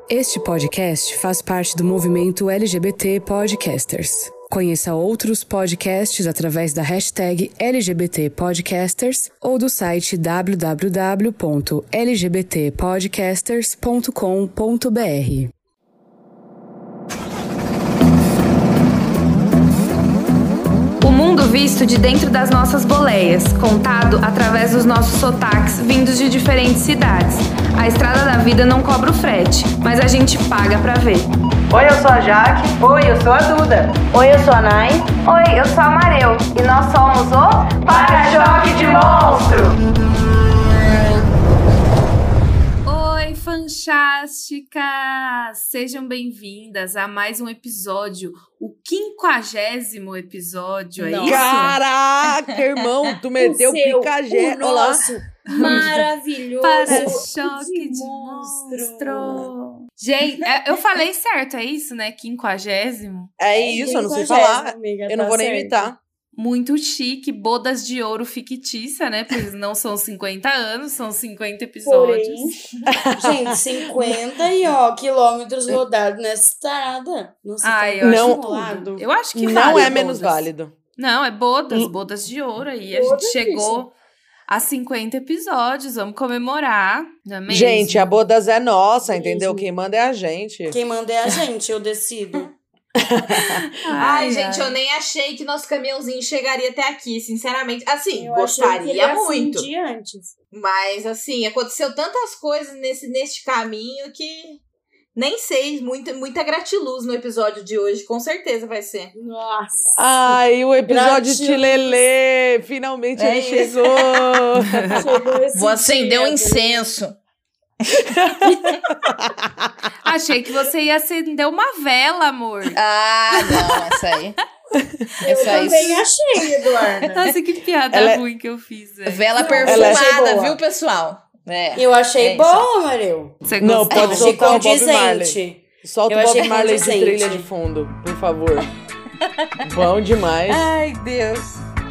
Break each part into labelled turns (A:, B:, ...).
A: Este podcast faz parte do movimento LGBT Podcasters. Conheça outros podcasts através da hashtag LGBT Podcasters ou do site www.lgbtpodcasters.com.br.
B: O mundo visto de dentro das nossas boleias, contado através dos nossos sotaques vindos de diferentes cidades. A estrada da vida não cobra o frete, mas a gente paga pra ver.
C: Oi, eu sou a Jaque. Oi, eu sou a Duda.
D: Oi, eu sou a Nai.
B: Oi, eu sou a Mareu. E nós somos o
C: Para-Choque de Monstro!
E: Oi, fantásticas! Sejam bem-vindas a mais um episódio, o 50º episódio, é isso?
F: Caraca, irmão, tu meteu picagé.
D: O nosso maravilhoso
E: Para-Choque de Monstro! Gente, eu falei certo, é isso, né? 50º?
F: É isso, eu não sei falar.
D: Amiga,
F: Eu não vou nem
D: certo.
F: imitar.
E: Muito chique, bodas de ouro fictícia, né? Porque não são 50 anos, são 50 episódios.
D: Porém, gente, 50 quilômetros rodados nessa estrada. Nossa,
E: Ai,
D: tá
E: eu
F: Não.
E: acho tudo. Eu acho que
F: Não
E: vale
F: é menos
E: bodas.
F: válido.
E: Não, é bodas de ouro aí. A gente chegou a 50 episódios, vamos comemorar, não é mesmo?
F: Gente, a bodas é nossa,
D: Mesmo.
F: entendeu? Quem manda é a gente.
D: Quem manda é a gente, eu decido.
G: Ai, gente, eu nem achei que nosso caminhãozinho chegaria até aqui, sinceramente. Assim,
D: Eu achei que ele
G: gostaria
D: ia
G: muito.
D: fundir antes.
G: Mas, assim, aconteceu tantas coisas neste caminho que nem sei. Muita gratiluz no episódio de hoje, com certeza vai ser.
D: Nossa.
F: Ai, o episódio
D: Gratiluz.
F: de Lelê, finalmente
G: É
F: ele
G: isso.
F: chegou.
D: Chegou esse
G: Vou acender um
D: dia,
G: incenso.
E: Achei que você ia acender uma vela, amor.
G: Ah, não, essa aí.
D: Eu
G: Essa aí.
D: também achei, Eduarda.
E: Nossa, que piada
F: Ela é-
E: ruim que eu fiz, velho.
G: Vela
D: Não,
G: perfumada,
D: achei boa.
G: viu, pessoal? É.
D: Eu achei
G: É isso.
D: boa, Mareu.
E: Você
F: Não,
E: gostou?
F: pode
D: Achei
F: soltar o Bob Marley.
D: condizente.
F: Solta
D: Eu
F: o Bob
D: achei
F: Marley de
D: condizente.
F: trilha de fundo, por favor. Bom demais.
G: Ai, Deus.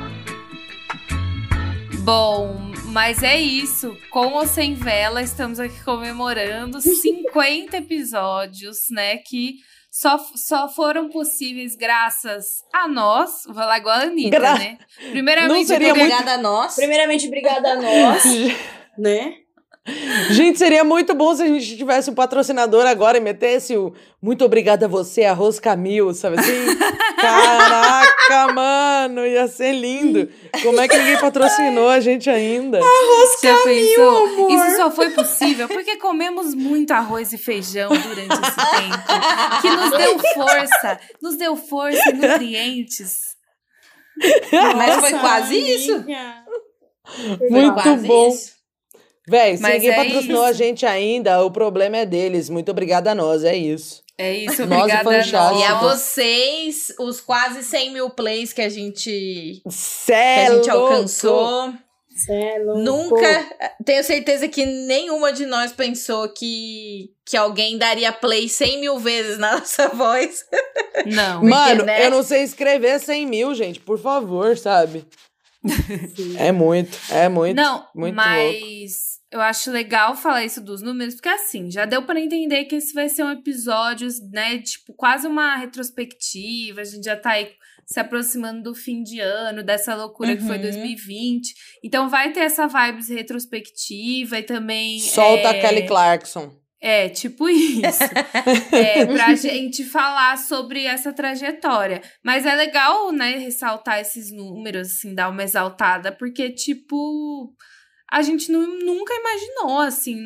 E: Bom, mas é isso. Com ou sem vela, estamos aqui comemorando 50 episódios, né? Que só foram possíveis graças a nós. Vou lá igual a Anitta, né?
F: Não
E: Primeiramente,
F: seria muito-
G: Obrigada a nós.
D: Primeiramente, obrigada a nós, né?
F: Gente, seria muito bom se a gente tivesse um patrocinador agora e metesse o muito obrigada a você, Arroz Camil, sabe assim? Caraca, mano, ia ser lindo. Como é que ninguém patrocinou a gente ainda?
E: já pensou?
D: amor.
E: Isso só foi possível porque comemos muito arroz e feijão durante esse tempo. Que nos deu força e nutrientes.
G: Mas foi
D: Nossa,
G: quase isso.
D: amiga.
F: Muito
G: quase
F: bom.
G: isso.
F: Véi, se
E: Mas
F: ninguém
E: é
F: patrocinou
E: isso.
F: a gente ainda, o problema é deles. Muito obrigada a nós, é isso.
E: É isso,
F: Nós,
E: obrigada a
F: Fanchásticos.
E: nós.
G: E a vocês, os quase 100 mil plays que a gente
F: Louco.
G: alcançou.
D: Cê é louco.
G: Nunca, tenho certeza que nenhuma de nós pensou que alguém daria play 100 mil vezes na nossa voz.
E: Não.
F: Mano,
G: né?
F: eu não sei escrever 100 mil, gente, por favor, sabe? É muito.
E: Não,
F: muito louco.
E: mas eu acho legal falar isso dos números, porque assim, já deu pra entender que esse vai ser um episódio, né, tipo, quase uma retrospectiva, a gente já tá aí se aproximando do fim de ano, dessa loucura que foi
G: Uhum.
E: 2020, então vai ter essa vibes retrospectiva e também...
F: Solta a Kelly Clarkson.
E: É, tipo isso. Pra gente falar sobre essa trajetória. Mas é legal, né, ressaltar esses números, assim, dar uma exaltada, porque, tipo, a gente nunca imaginou, assim,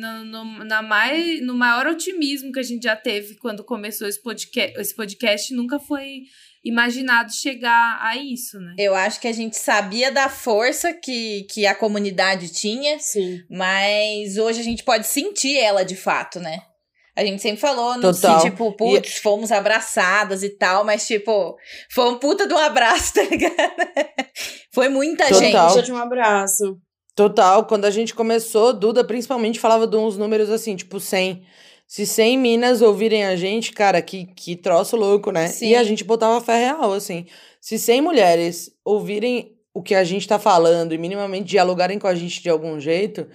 E: no maior otimismo que a gente já teve quando começou esse podcast, nunca foi imaginado chegar a isso, né?
G: Eu acho que a gente sabia da força que a comunidade tinha,
D: Sim.
G: mas hoje a gente pode sentir ela de fato, né? A gente sempre falou,
F: Total.
G: tipo, putz, fomos abraçadas e tal, mas, tipo, foi um puta de um abraço, tá ligado? Foi muita
F: Total.
G: gente.
D: Deixa eu te um abraço.
F: Total, quando a gente começou, Duda principalmente falava de uns números assim, tipo 100. Se 100 minas ouvirem a gente, cara, que troço louco, né?
G: Sim.
F: E a gente botava fé real, assim. Se 100 mulheres ouvirem o que a gente tá falando e minimamente dialogarem com a gente de algum jeito,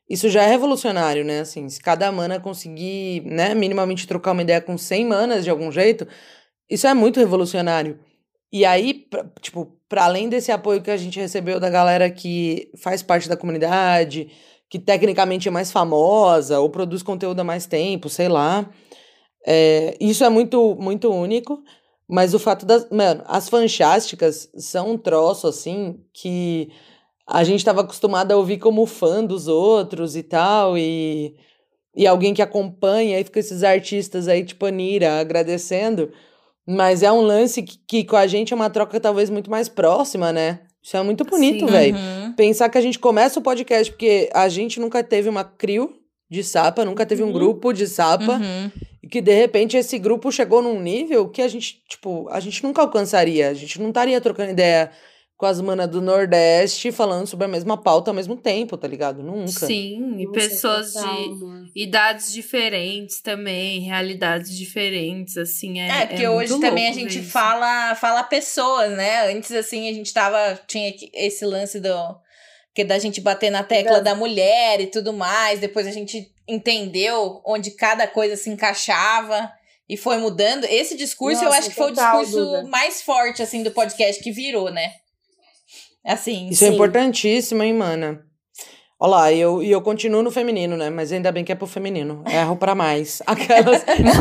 F: isso já é revolucionário, né? Assim, se cada mana conseguir, né, minimamente trocar uma ideia com 100 manas de algum jeito, isso é muito revolucionário. E aí, pra além desse apoio que a gente recebeu da galera que faz parte da comunidade, que tecnicamente é mais famosa, ou produz conteúdo há mais tempo, sei lá, isso é muito, muito único. Mas o fato Mano, as fanchásticas são um troço, assim, que a gente tava acostumado a ouvir como fã dos outros e tal, e alguém que acompanha, aí fica esses artistas aí, tipo Anira, agradecendo, mas é um lance que com a gente é uma troca talvez muito mais próxima, né? Isso é muito bonito, velho. Pensar que a gente começa o podcast porque a gente nunca teve uma crew de Sapa, nunca teve um grupo de Sapa, e que de repente esse grupo chegou num nível que a gente nunca alcançaria, a gente não estaria trocando ideia com as manas do Nordeste falando sobre a mesma pauta ao mesmo tempo, tá ligado? Nunca.
E: Sim, e pessoas de idades diferentes também, realidades diferentes, assim,
G: porque
E: é
G: hoje
E: muito
G: também a
E: louco
G: gente
E: ver isso.
G: fala pessoas, né? Antes, assim, a gente tinha esse lance da gente bater na tecla da mulher e tudo mais, depois a gente entendeu onde cada coisa se encaixava e foi mudando. Esse discurso, eu acho que foi o discurso mais forte, assim, do podcast que virou, né? Assim,
F: isso é importantíssimo, hein, mana? Olha lá, eu continuo no feminino, né? Mas ainda bem que é pro feminino. Erro pra mais. Aquelas...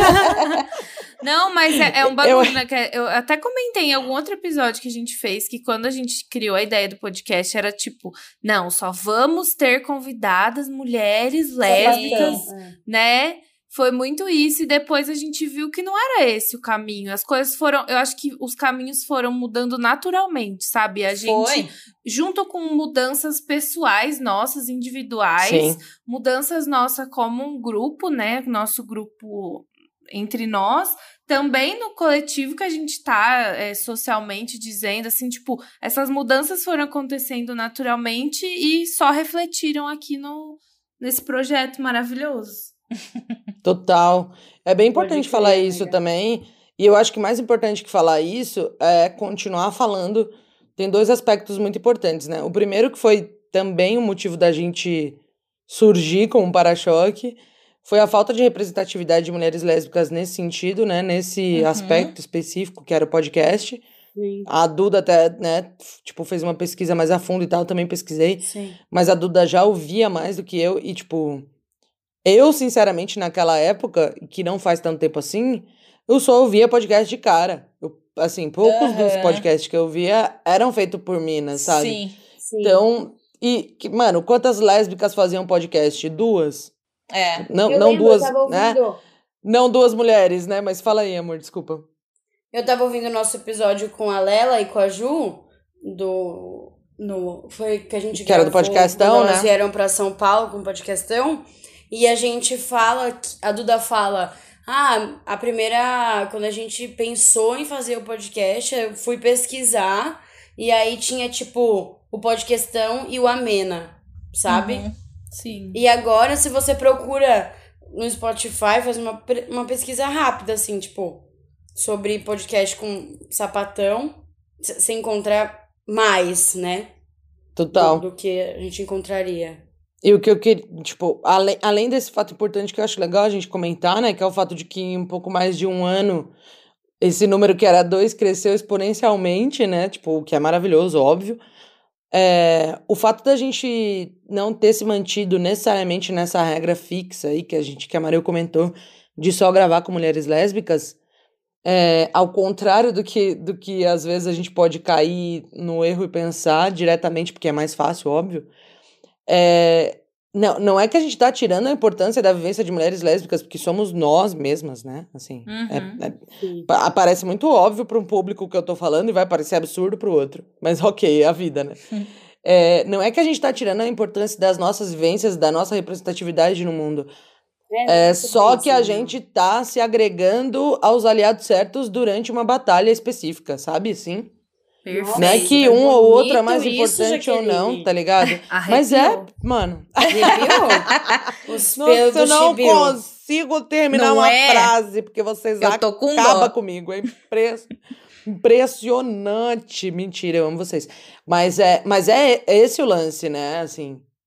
E: Não, mas é um bagulho, né? Eu até comentei em algum outro episódio que a gente fez, que quando a gente criou a ideia do podcast, era tipo, não, só vamos ter convidadas mulheres lésbicas, né? Foi muito isso, e depois a gente viu que não era esse o caminho. As coisas foram... Eu acho que os caminhos foram mudando naturalmente, sabe? A gente, junto com mudanças pessoais nossas, individuais, mudanças nossas como um grupo, né? Nosso grupo entre nós, também no coletivo que a gente tá socialmente dizendo, assim, tipo, essas mudanças foram acontecendo naturalmente e só refletiram aqui nesse projeto maravilhoso.
F: Total. É bem importante falar isso também. E eu acho que mais importante que falar isso é continuar falando. Tem 2 aspectos muito importantes, né? O primeiro, que foi também o motivo da gente surgir como para-choque, foi a falta de representatividade de mulheres lésbicas nesse sentido, né? Nesse aspecto específico, que era o podcast.
D: Sim.
F: A Duda até, né, tipo, fez uma pesquisa mais a fundo e tal, eu também pesquisei.
D: Sim.
F: Mas a Duda já ouvia mais do que eu e, tipo... Eu, sinceramente, naquela época, que não faz tanto tempo assim, eu só ouvia podcast de cara. Assim, poucos dos podcasts que eu via eram feitos por minas, sabe?
G: Sim.
F: Então, mano, quantas lésbicas faziam podcast? 2? Não
D: lembro,
F: 2,
D: eu tava
F: né?
D: ouvindo.
F: Não 2 mulheres, né? Mas fala aí, amor, desculpa.
D: Eu tava ouvindo o nosso episódio com a Lela e com a Ju, foi que a gente
F: que era do podcastão,
D: quando
F: né?
D: elas vieram pra São Paulo com o podcastão. E a gente fala, a Duda fala, a primeira, quando a gente pensou em fazer o podcast, eu fui pesquisar, e aí tinha, tipo, o podcastão e o Amena, sabe?
E: Sim.
D: E agora, se você procura no Spotify, faz uma pesquisa rápida, assim, tipo, sobre podcast com sapatão, você encontra mais, né?
F: Total.
D: Do que a gente encontraria.
F: E o que eu queria, tipo, além desse fato importante que eu acho legal a gente comentar, né, que é o fato de que em um pouco mais de 1 ano, esse número que era 2 cresceu exponencialmente, né, tipo, o que é maravilhoso, óbvio. O fato da gente não ter se mantido necessariamente nessa regra fixa aí, que a Maril comentou, de só gravar com mulheres lésbicas, ao contrário do que às vezes a gente pode cair no erro e pensar diretamente, porque é mais fácil, óbvio. Não é que a gente tá tirando a importância da vivência de mulheres lésbicas, porque somos nós mesmas, né? Assim, parece muito óbvio para um público que eu tô falando e vai parecer absurdo pro outro. Mas ok, é a vida, né? Não é que a gente tá tirando a importância das nossas vivências, da nossa representatividade no mundo. Só que a gente tá se agregando aos aliados certos durante uma batalha específica, sabe? Assim.
E: Perfeito.
F: Não é que um ou outro é mais importante ou não, tá ligado? Mas mano.
D: Os
F: Nossa,
D: pelos
F: eu
D: do
F: não
D: Chibiu.
F: consigo terminar
G: Não
F: uma
G: é?
F: frase, porque vocês
G: Eu tô com
F: acabam
G: dó.
F: comigo. É impressionante. Mentira, eu amo vocês. Mas é esse o lance, né? Assim,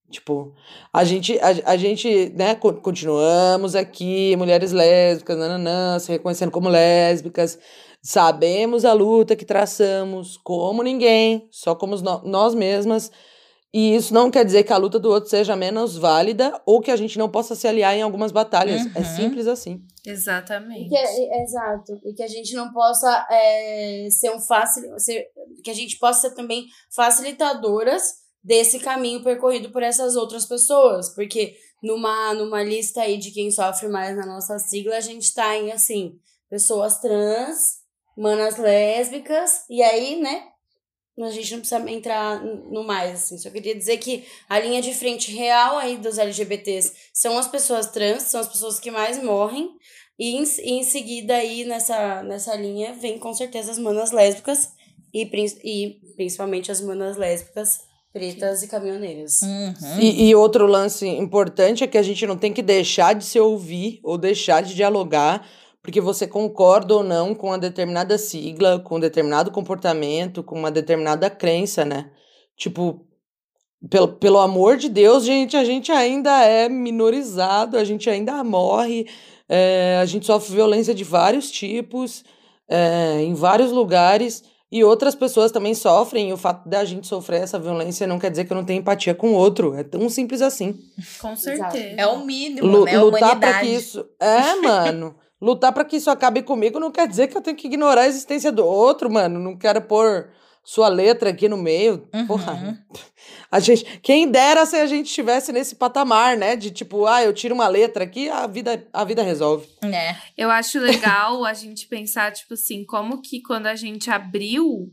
F: Tipo, a gente, né, continuamos aqui, mulheres lésbicas, nananã, se reconhecendo como lésbicas, sabemos a luta que traçamos como ninguém, só como nós mesmas, e isso não quer dizer que a luta do outro seja menos válida ou que a gente não possa se aliar em algumas batalhas, é simples assim.
E: Exatamente.
D: Exato, e que a gente não possa que a gente possa ser também facilitadoras desse caminho percorrido por essas outras pessoas, porque numa lista aí de quem sofre mais na nossa sigla, a gente tá em, assim, pessoas trans, manas lésbicas, e aí, né, a gente não precisa entrar no mais, assim, só queria dizer que a linha de frente real aí dos LGBTs são as pessoas trans, são as pessoas que mais morrem, e em seguida aí nessa linha vem com certeza as manas lésbicas, e principalmente as manas lésbicas pretas e caminhoneiras.
F: E outro lance importante é que a gente não tem que deixar de se ouvir ou deixar de dialogar porque você concorda ou não com uma determinada sigla, com um determinado comportamento, com uma determinada crença, né? Tipo, pelo amor de Deus, gente, a gente ainda é minorizado, a gente ainda morre, a gente sofre violência de vários tipos, em vários lugares. E outras pessoas também sofrem, e o fato da gente sofrer essa violência não quer dizer que eu não tenho empatia com o outro. É tão simples assim.
E: Com certeza.
G: É o mínimo, né? A
F: lutar
G: humanidade.
F: Pra que isso... mano. Lutar pra que isso acabe comigo não quer dizer que eu tenho que ignorar a existência do outro, mano. Não quero pôr sua letra aqui no meio. Porra. Quem dera se a gente estivesse nesse patamar, né? De tipo, eu tiro uma letra aqui, a vida resolve.
E: Eu acho legal a gente pensar, tipo assim, como que quando a gente abriu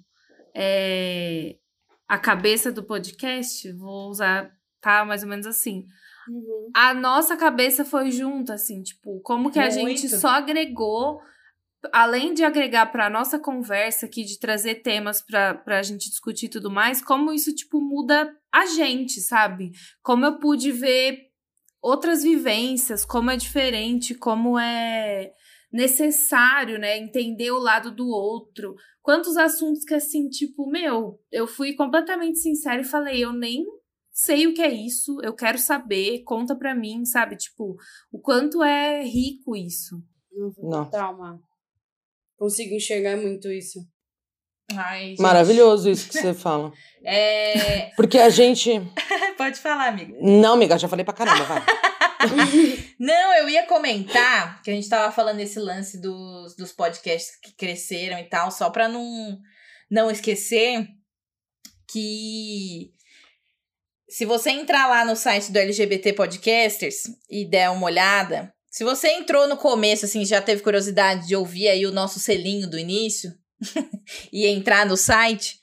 E: a cabeça do podcast, vou usar, tá? Mais ou menos assim. A nossa cabeça foi junto, assim, tipo, como que a gente só agregou, além de agregar pra nossa conversa aqui, de trazer temas pra gente discutir e tudo mais, como isso, tipo, muda a gente, sabe? Como eu pude ver outras vivências, como é diferente, como é necessário, né, entender o lado do outro. Quantos assuntos que, assim, tipo, eu fui completamente sincera e falei, eu nem sei o que é isso, eu quero saber, conta pra mim, sabe? Tipo, o quanto é rico isso.
D: Não. Trauma. Consigo enxergar muito isso.
G: Ai, gente.
F: Maravilhoso isso que você fala. Porque a gente...
G: Pode falar, amiga.
F: Não, amiga, já falei pra caramba, vai.
G: Não, eu ia comentar que a gente tava falando esse lance dos podcasts que cresceram e tal, só pra não esquecer que se você entrar lá no site do LGBT Podcasters e der uma olhada, se você entrou no começo, assim, já teve curiosidade de ouvir aí o nosso selinho do início e entrar no site,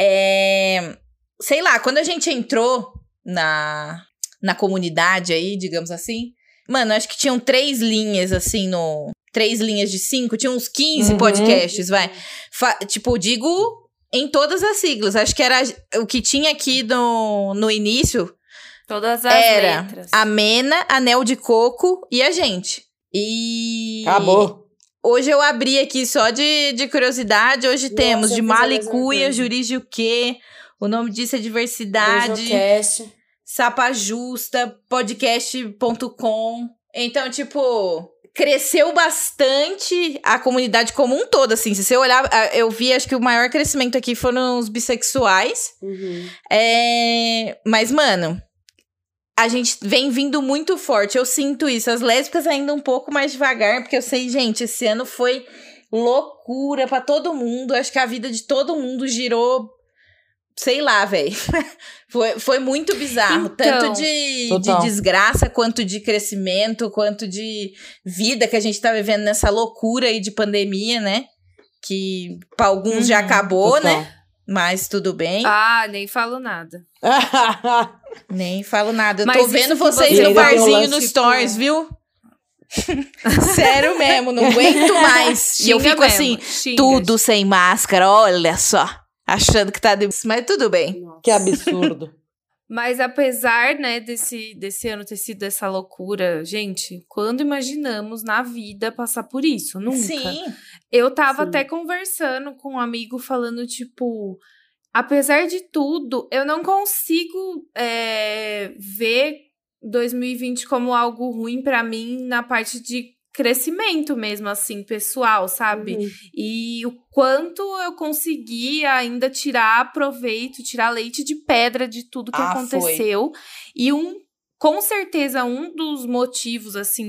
G: sei lá, quando a gente entrou na comunidade aí, digamos assim, mano, acho que tinham 3 linhas, assim, 3 linhas de 5, tinha uns 15 podcasts, vai. Tipo, digo... Em todas as siglas. Acho que era o que tinha aqui no início.
E: Todas as letras.
G: A Mena, Anel de Coco e a gente. E...
F: Acabou.
G: Hoje eu abri aqui só de curiosidade. Hoje temos de Malicuia, Jurídico o quê? O nome disso é Diversidade.
D: Beijocast.
G: Sapa Justa, podcast.com. Então, tipo... Cresceu bastante a comunidade como um todo, assim. Se você olhar, eu vi, acho que o maior crescimento aqui foram os bissexuais. Mas, mano, a gente vem vindo muito forte. Eu sinto isso. As lésbicas ainda um pouco mais devagar, porque eu sei, gente, esse ano foi loucura pra todo mundo. Acho que a vida de todo mundo girou... Sei lá, velho. Foi muito bizarro.
E: Então,
G: tanto de desgraça, quanto de crescimento, quanto de vida que a gente tá vivendo nessa loucura aí de pandemia, né? Que pra alguns já acabou, né? Mas tudo bem.
E: Nem falo nada.
G: Nem falo nada. Eu
E: Mas
G: tô vendo vocês
E: você
G: no barzinho, no
E: tipo...
G: Stories, viu? Sério mesmo, não aguento mais. E eu fico
E: mesmo,
G: assim, tudo sem máscara, olha só. Achando que tá... Mas tudo bem.
F: Que absurdo.
E: Mas apesar, né, desse ano ter sido essa loucura, gente, quando imaginamos na vida passar por isso? Nunca.
G: Sim.
E: Eu tava até conversando com um amigo falando, tipo... apesar de tudo, eu não consigo ver 2020 como algo ruim pra mim na parte de crescimento mesmo, assim, pessoal, sabe? E o quanto eu consegui ainda tirar proveito, tirar leite de pedra de tudo que aconteceu. E com certeza, um dos motivos, assim,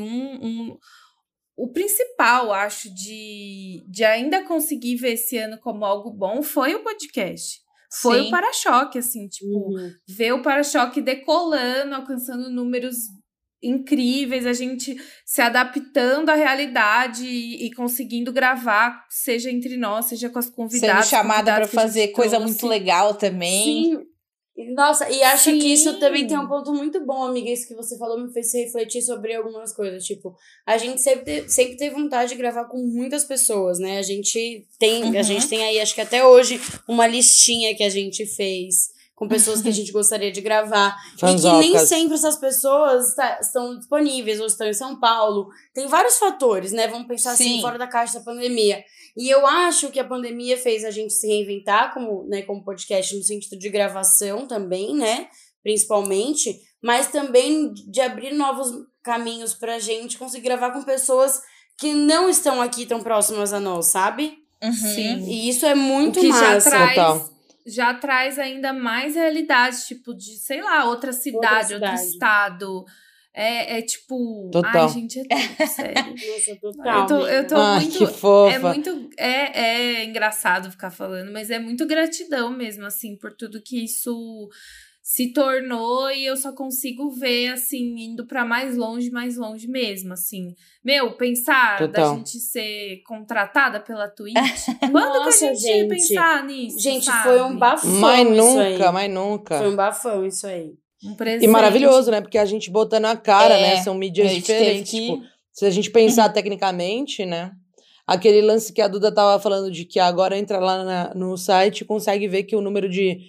E: o principal, acho, de ainda conseguir ver esse ano como algo bom foi o podcast. Foi o Para-Choque, assim, tipo, ver o Para-Choque decolando, alcançando números incríveis, a gente se adaptando à realidade e conseguindo gravar, seja entre nós, seja com as convidadas.
G: Sendo chamada pra fazer coisa muito legal também.
D: Sim. Nossa, e acho que isso também tem um ponto muito bom, amiga. Isso que você falou me fez refletir sobre algumas coisas. Tipo, a gente sempre teve vontade de gravar com muitas pessoas, né? A gente tem aí, acho que até hoje, uma listinha que a gente fez com pessoas que a gente gostaria de gravar.
F: Fanzocas.
D: E que nem sempre essas pessoas estão disponíveis ou estão em São Paulo. Tem vários fatores, né? Vamos pensar assim, fora da caixa da pandemia. E eu acho que a pandemia fez a gente se reinventar como podcast no sentido de gravação também, né? Principalmente. Mas também de abrir novos caminhos pra gente conseguir gravar com pessoas que não estão aqui tão próximas a nós, sabe?
E: Sim.
D: E isso é muito
E: o que
D: massa.
E: Já traz ainda mais realidade, tipo, de, sei lá, outra cidade. Outro estado. É tipo...
F: Total.
E: Ai, gente, é tudo, sério.
D: Nossa, total.
E: Eu tô muito...
F: Que fofa.
E: É muito... É engraçado ficar falando, mas é muito gratidão mesmo, assim, por tudo que isso se tornou, e eu só consigo ver, assim, indo pra mais longe mesmo, assim. Pensar da gente ser contratada pela Twitch. Quando que a gente ia pensar nisso,
D: gente,
E: sabe?
D: foi um bafão
F: Mas
D: isso
F: nunca.
D: Foi um bafão isso aí.
E: Um presente.
F: E maravilhoso, né? Porque a gente botando a cara, né? São mídias diferentes.
G: Que...
F: Tipo, se a gente pensar tecnicamente, né? Aquele lance que a Duda tava falando de que agora entra lá no site e consegue ver que o número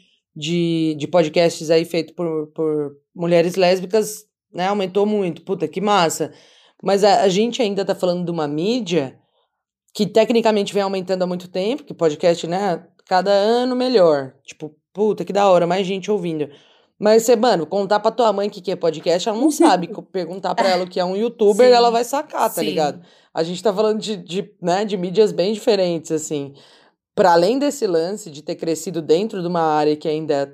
F: de podcasts aí feito por mulheres lésbicas, né, aumentou muito. Puta, que massa. Mas a gente ainda tá falando de uma mídia que tecnicamente vem aumentando há muito tempo, que podcast, né, cada ano melhor. Tipo, puta, que da hora, mais gente ouvindo. Mas você, contar pra tua mãe que é podcast, ela não sabe. Perguntar pra ela o que é um youtuber, ela vai sacar, tá ligado? A gente tá falando de mídias bem diferentes, assim. Para além desse lance de ter crescido dentro de uma área que ainda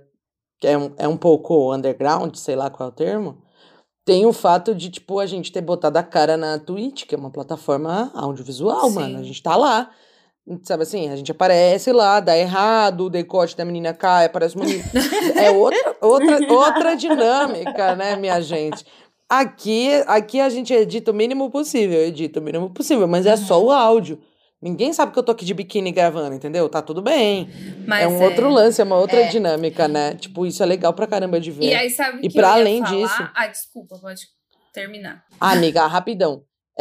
F: é um pouco underground, sei lá qual é o termo, tem o fato de, tipo, a gente ter botado a cara na Twitch, que é uma plataforma audiovisual, mano. A gente tá lá, sabe assim, a gente aparece lá, dá errado, o decote da menina cai, aparece uma menina... É outra dinâmica, né, minha gente? Aqui a gente edita o mínimo possível, mas é só o áudio. Ninguém sabe que eu tô aqui de biquíni gravando, entendeu? Tá tudo bem.
E: Mas
F: é um outro lance, é uma outra dinâmica, né? Tipo, isso é legal pra caramba de ver.
E: E aí, sabe
F: e
E: que
F: pra
E: eu ia
F: além
E: falar?
F: disso...
E: Desculpa, pode terminar.
F: Amiga, rapidão.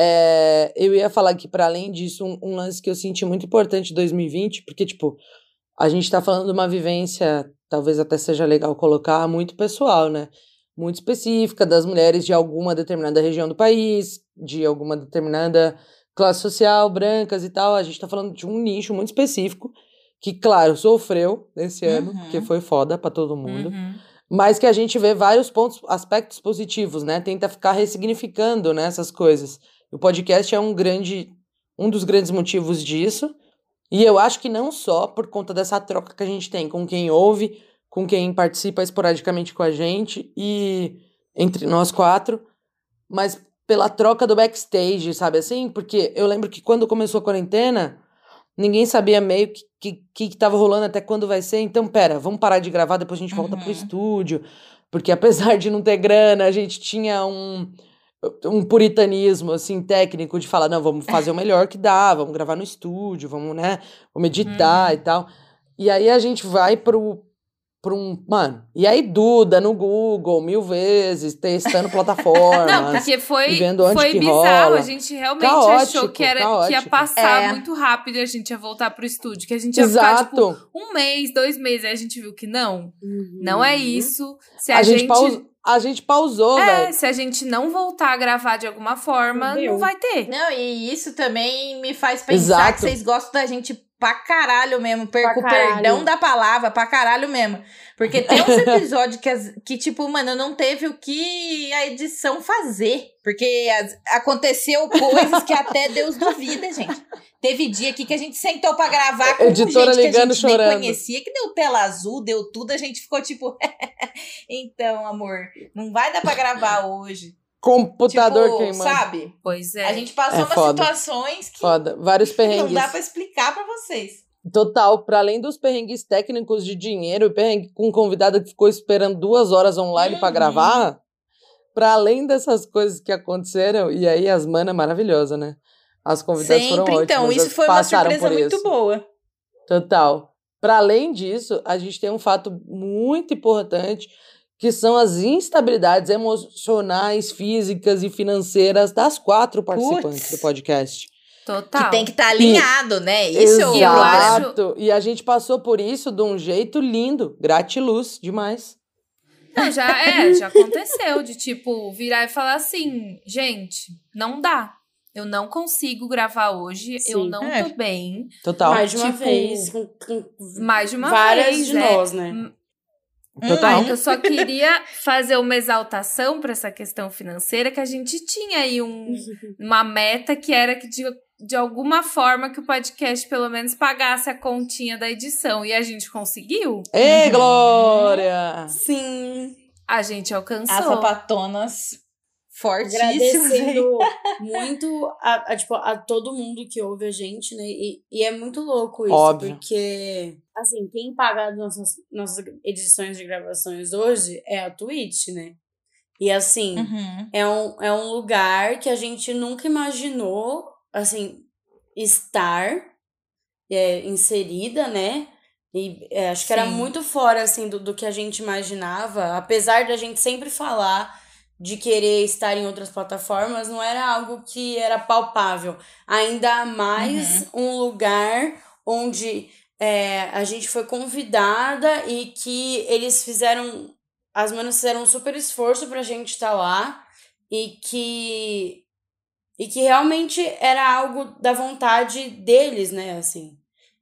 F: Eu ia falar que, pra além disso, um lance que eu senti muito importante em 2020, porque, tipo, a gente tá falando de uma vivência, talvez até seja legal colocar, muito pessoal, né? Muito específica, das mulheres de alguma determinada região do país, de alguma determinada classe social, brancas e tal. A gente tá falando de um nicho muito específico, que, claro, sofreu esse ano, porque foi foda pra todo mundo, mas que a gente vê vários aspectos positivos, né? Tenta ficar ressignificando, né, essas coisas. O podcast é um dos grandes motivos disso, e eu acho que não só por conta dessa troca que a gente tem com quem ouve, com quem participa esporadicamente com a gente, e entre nós quatro, mas pela troca do backstage, sabe assim? Porque eu lembro que quando começou a quarentena, ninguém sabia meio que tava rolando, até quando vai ser. Então, vamos parar de gravar, depois a gente volta pro estúdio. Porque apesar de não ter grana, a gente tinha um puritanismo, assim, técnico de falar, não, vamos fazer o melhor que dá, vamos gravar no estúdio, vamos editar e tal. E aí a gente vai mano, e aí Duda no Google 1000 vezes, testando plataformas.
E: Não, porque foi bizarro,
F: rola.
E: a gente realmente achou que ia passar muito rápido e a gente ia voltar pro estúdio, que a gente ia ficar, tipo, 1 mês, 2 meses, aí a gente viu que não é isso. Se a
F: gente pausou, velho.
E: Se a gente não voltar a gravar de alguma forma, não vai ter.
G: Não, e isso também me faz pensar que vocês gostam da gente pra caralho mesmo. Com
D: caralho.
G: perdão da palavra, pra caralho mesmo. Porque tem uns episódios que, tipo, mano, não teve o que a edição fazer. Porque aconteceu coisas que até Deus duvida, gente. Teve dia aqui que a gente sentou pra gravar com
F: editora
G: gente
F: ligando,
G: que a gente
F: chorando.
G: nem conhecia, que deu tela azul, deu tudo, a gente ficou tipo... Então, amor, não vai dar pra gravar hoje.
F: Computador
G: tipo,
F: queimando.
G: sabe?
E: Pois é.
G: A gente passou umas
F: foda.
G: situações que
F: Foda. Vários perrengues.
G: não dá pra explicar pra vocês.
F: Total, para além dos perrengues técnicos de dinheiro, perrengue com um convidado que ficou esperando 2 horas online pra gravar, para além dessas coisas que aconteceram, e aí as manas maravilhosas, né? As convidadas foram ótimas.
G: Então, isso
F: elas
G: foi uma
F: passaram
G: surpresa
F: por
G: muito
F: isso.
G: boa.
F: Total. Para além disso, a gente tem um fato muito importante, que são as instabilidades emocionais, físicas e financeiras das 4 participantes do podcast.
E: Total.
G: Que tem que estar alinhado, né? Isso eu acho.
F: Exato. E a gente passou por isso de um jeito lindo, gratiluz demais.
E: Não, já aconteceu de, tipo, virar e falar assim, gente, não dá. Eu não consigo gravar hoje, eu não tô bem.
F: Total.
D: Mais de uma
E: Tipo,
D: vez.
E: Mais de uma
D: várias
E: vez,
D: de nós, né?
F: Total.
E: Eu só queria fazer uma exaltação para essa questão financeira, que a gente tinha aí uma meta que era que de alguma forma que o podcast pelo menos pagasse a continha da edição. E a gente conseguiu.
F: Ei, Glória!
D: Sim.
E: A gente alcançou.
G: As sapatonas fortíssimas.
D: Agradecendo muito a todo mundo que ouve a gente, né? E é muito louco isso,
F: Óbvio.
D: porque, assim, quem paga as nossas edições de gravações hoje é a Twitch, né? E, assim, é um lugar que a gente nunca imaginou, assim, estar inserida, né? E acho que era muito fora, assim, do que a gente imaginava. Apesar da gente sempre falar de querer estar em outras plataformas, não era algo que era palpável. Ainda mais um lugar onde a gente foi convidada e que as manas fizeram um super esforço pra gente estar lá e que realmente era algo da vontade deles, né, assim.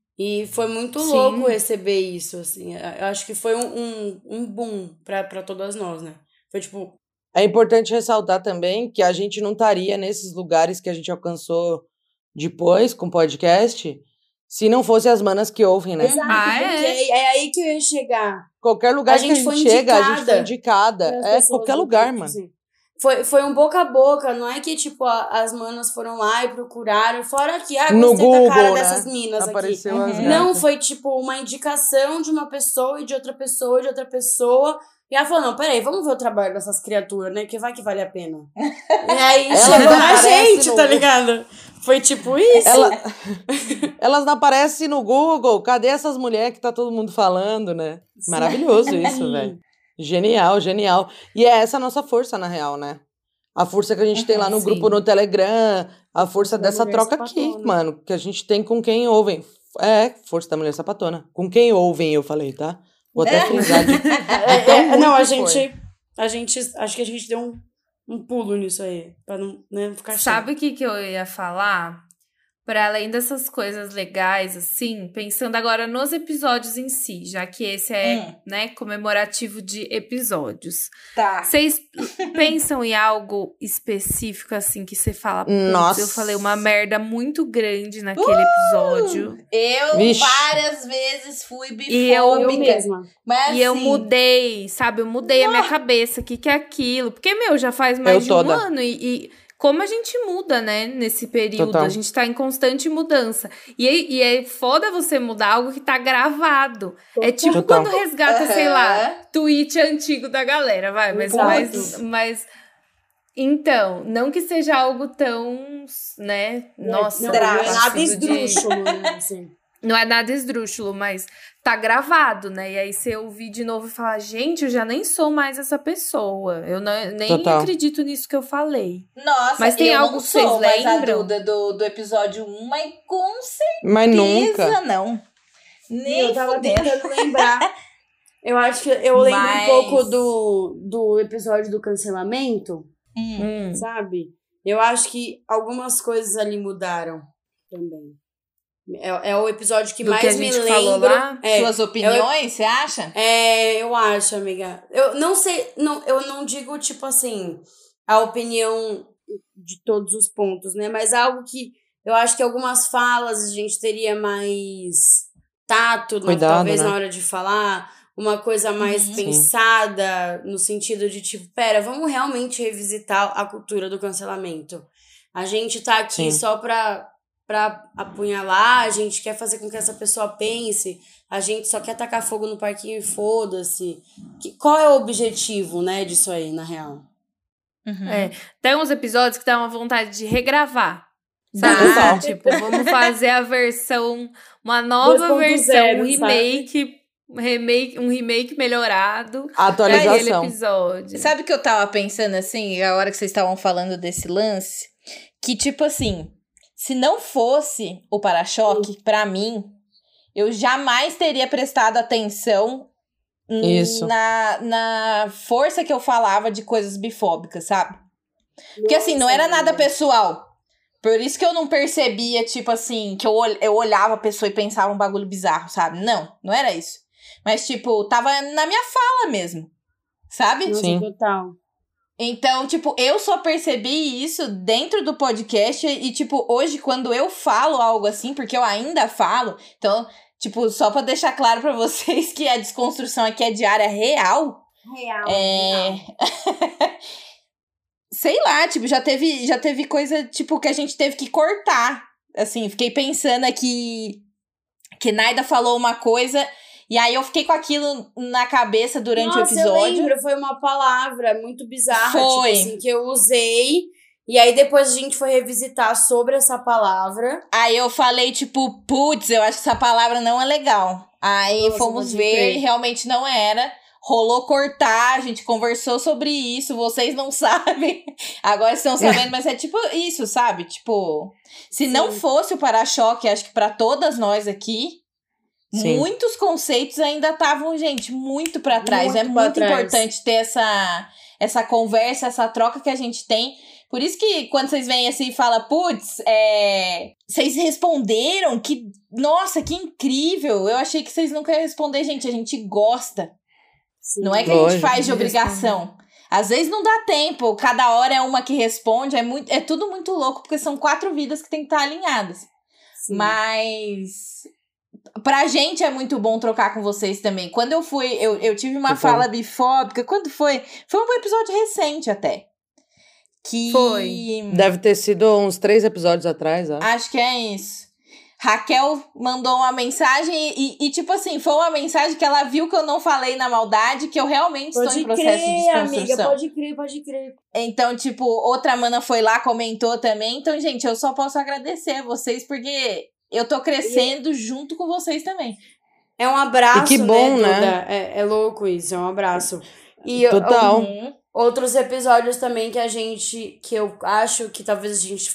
D: E foi muito louco receber isso, assim. Eu acho que foi um boom pra todas nós, né. Foi tipo...
F: É importante ressaltar também que a gente não estaria nesses lugares que a gente alcançou depois com o podcast se não fosse as manas que ouvem, né?
D: Exato, porque é aí que eu ia chegar.
F: Qualquer lugar que a gente chega, a gente foi indicada. Qualquer lugar, mano.
D: Assim. Foi um boca a boca, não é que, tipo, as manas foram lá e procuraram, fora que,
F: no
D: gostei
F: Google,
D: da cara
F: né?
D: dessas minas
F: Apareceu
D: aqui.
F: as
D: Não,
F: gatas.
D: foi, tipo, uma indicação de uma pessoa e de outra pessoa e de outra pessoa. E ela falou, não, peraí, vamos ver o trabalho dessas criaturas, né? Que vai que vale a pena. E aí chegou na gente, tá ligado? Foi tipo isso.
F: Elas não aparecem no Google. Cadê essas mulheres que tá todo mundo falando, né? Maravilhoso isso, velho. Genial, genial. E é essa a nossa força, na real, né? A força que a gente tem lá no grupo no Telegram. A força dessa troca aqui, mano. Que a gente tem com quem ouvem. Força da mulher sapatona. Com quem ouvem, eu falei, tá? Vou até frisar.
D: Não, a gente acho que a gente deu um pulo nisso aí, pra não, né, ficar chato.
E: Sabe o que eu ia falar? Para além dessas coisas legais, assim, pensando agora nos episódios em si, já que esse é, né, comemorativo de episódios.
G: Tá.
E: Vocês pensam em algo específico, assim, que você fala,
F: Nossa,
E: eu falei uma merda muito grande naquele episódio.
G: Eu várias vezes fui bifóbica.
D: Eu mesma.
G: Mas,
E: E eu
G: assim,
E: mudei, sabe? Eu mudei a minha cabeça. O que é aquilo? Porque, já faz mais de um ano e como a gente muda, né, nesse período.
F: Total.
E: A gente tá em constante mudança. E é foda você mudar algo que tá gravado. É tipo quando resgata, sei lá, tweet antigo da galera, vai. Mas então, não que seja algo tão, né, nossa.
D: Não é nada esdrúxulo, né, assim.
E: Não é nada esdrúxulo, mas tá gravado, né? E aí você ouvir de novo e falar, gente, eu já nem sou mais essa pessoa. Eu nem acredito nisso que eu falei.
G: Nossa,
E: mas tem algo que vocês lembram?
G: A Duda do episódio 1, mas com certeza
F: mas nunca.
G: não. Nem
D: eu tava
G: fudendo.
D: tentando lembrar. Eu acho que eu lembro um pouco do episódio do cancelamento, sabe? Eu acho que algumas coisas ali mudaram também. É o episódio que
E: Do
D: mais
E: que a
D: me
E: gente
D: lembro.
E: falou lá?
G: Suas opiniões, você acha?
D: Eu acho, amiga. Eu não sei, eu não digo, tipo assim, a opinião de todos os pontos, né? Mas algo que eu acho que algumas falas a gente teria mais tato,
F: Cuidado,
D: talvez
F: né?
D: na hora de falar, uma coisa mais pensada, no sentido de, tipo, pera, vamos realmente revisitar a cultura do cancelamento. A gente tá aqui só pra apunhalar, a gente quer fazer com que essa pessoa pense, a gente só quer tacar fogo no parquinho e foda-se. Qual é o objetivo, né, disso aí, na real?
E: Tem uns episódios que dá uma vontade de regravar.
F: Total.
E: Sabe? Tipo, vamos fazer a versão, uma nova
D: 2.0,
E: versão, um remake melhorado.
F: Atualização.
E: Daquele episódio.
G: Sabe o que eu tava pensando, assim, a hora que vocês estavam falando desse lance? Que, tipo assim, se não fosse o para-choque, pra mim, eu jamais teria prestado atenção
F: Isso.
G: na força que eu falava de coisas bifóbicas, sabe? Porque, assim, não era nada pessoal. Por isso que eu não percebia, tipo assim, que eu olhava a pessoa e pensava um bagulho bizarro, sabe? Não era isso. Mas, tipo, tava na minha fala mesmo, sabe?
F: Sim.
D: Total.
G: Então, tipo, eu só percebi isso dentro do podcast e, tipo, hoje, quando eu falo algo assim, porque eu ainda falo, então, tipo, só pra deixar claro pra vocês que a desconstrução aqui é diária real.
D: Real.
G: Sei lá, tipo, já teve coisa, tipo, que a gente teve que cortar. Assim, fiquei pensando aqui que Naida falou uma coisa e aí eu fiquei com aquilo na cabeça durante o episódio.
D: Eu lembro, foi uma palavra muito bizarra,
G: Foi.
D: tipo assim, que eu usei. E aí depois a gente foi revisitar sobre essa palavra.
G: Aí eu falei, tipo, putz, eu acho que essa palavra não é legal. Aí
D: Nossa,
G: fomos
D: pode
G: ver
D: crer.
G: e realmente não era. Rolou cortar, a gente conversou sobre isso, vocês não sabem. Agora estão sabendo, mas é tipo isso, sabe? Tipo, se não fosse o para-choque, acho que pra todas nós aqui,
F: Sim.
G: muitos conceitos ainda estavam, gente, muito pra trás.
D: Muito
G: é
D: pra
G: muito
D: trás.
G: importante ter essa conversa, essa troca que a gente tem. Por isso que quando vocês vêm assim e falam, putz, vocês responderam, nossa, que incrível. Eu achei que vocês nunca iam responder, gente, a gente gosta.
D: Sim.
G: Não é que a gente faz de obrigação. Às vezes não dá tempo, cada hora é uma que responde, é tudo muito louco, porque são 4 vidas que tem que estar alinhadas.
D: Sim.
G: Mas pra gente é muito bom trocar com vocês também. Quando eu fui, eu tive uma
F: Que bom.
G: fala bifóbica, quando foi? Foi um episódio recente até. Que...
E: Foi.
F: Deve ter sido uns 3 episódios atrás, ó.
G: Acho que é isso. Raquel mandou uma mensagem e, tipo assim, foi uma mensagem que ela viu que eu não falei na maldade, que eu realmente estou em processo de desconstrução.
D: Amiga, pode crer.
G: Então, tipo, outra mana foi lá, comentou também. Então, gente, eu só posso agradecer a vocês, porque eu tô crescendo junto com vocês também.
D: É um abraço,
F: E que bom,
D: né,
F: né?
D: Duda? É louco isso, é um abraço. E
F: Total.
D: outros episódios também que eu acho que talvez a gente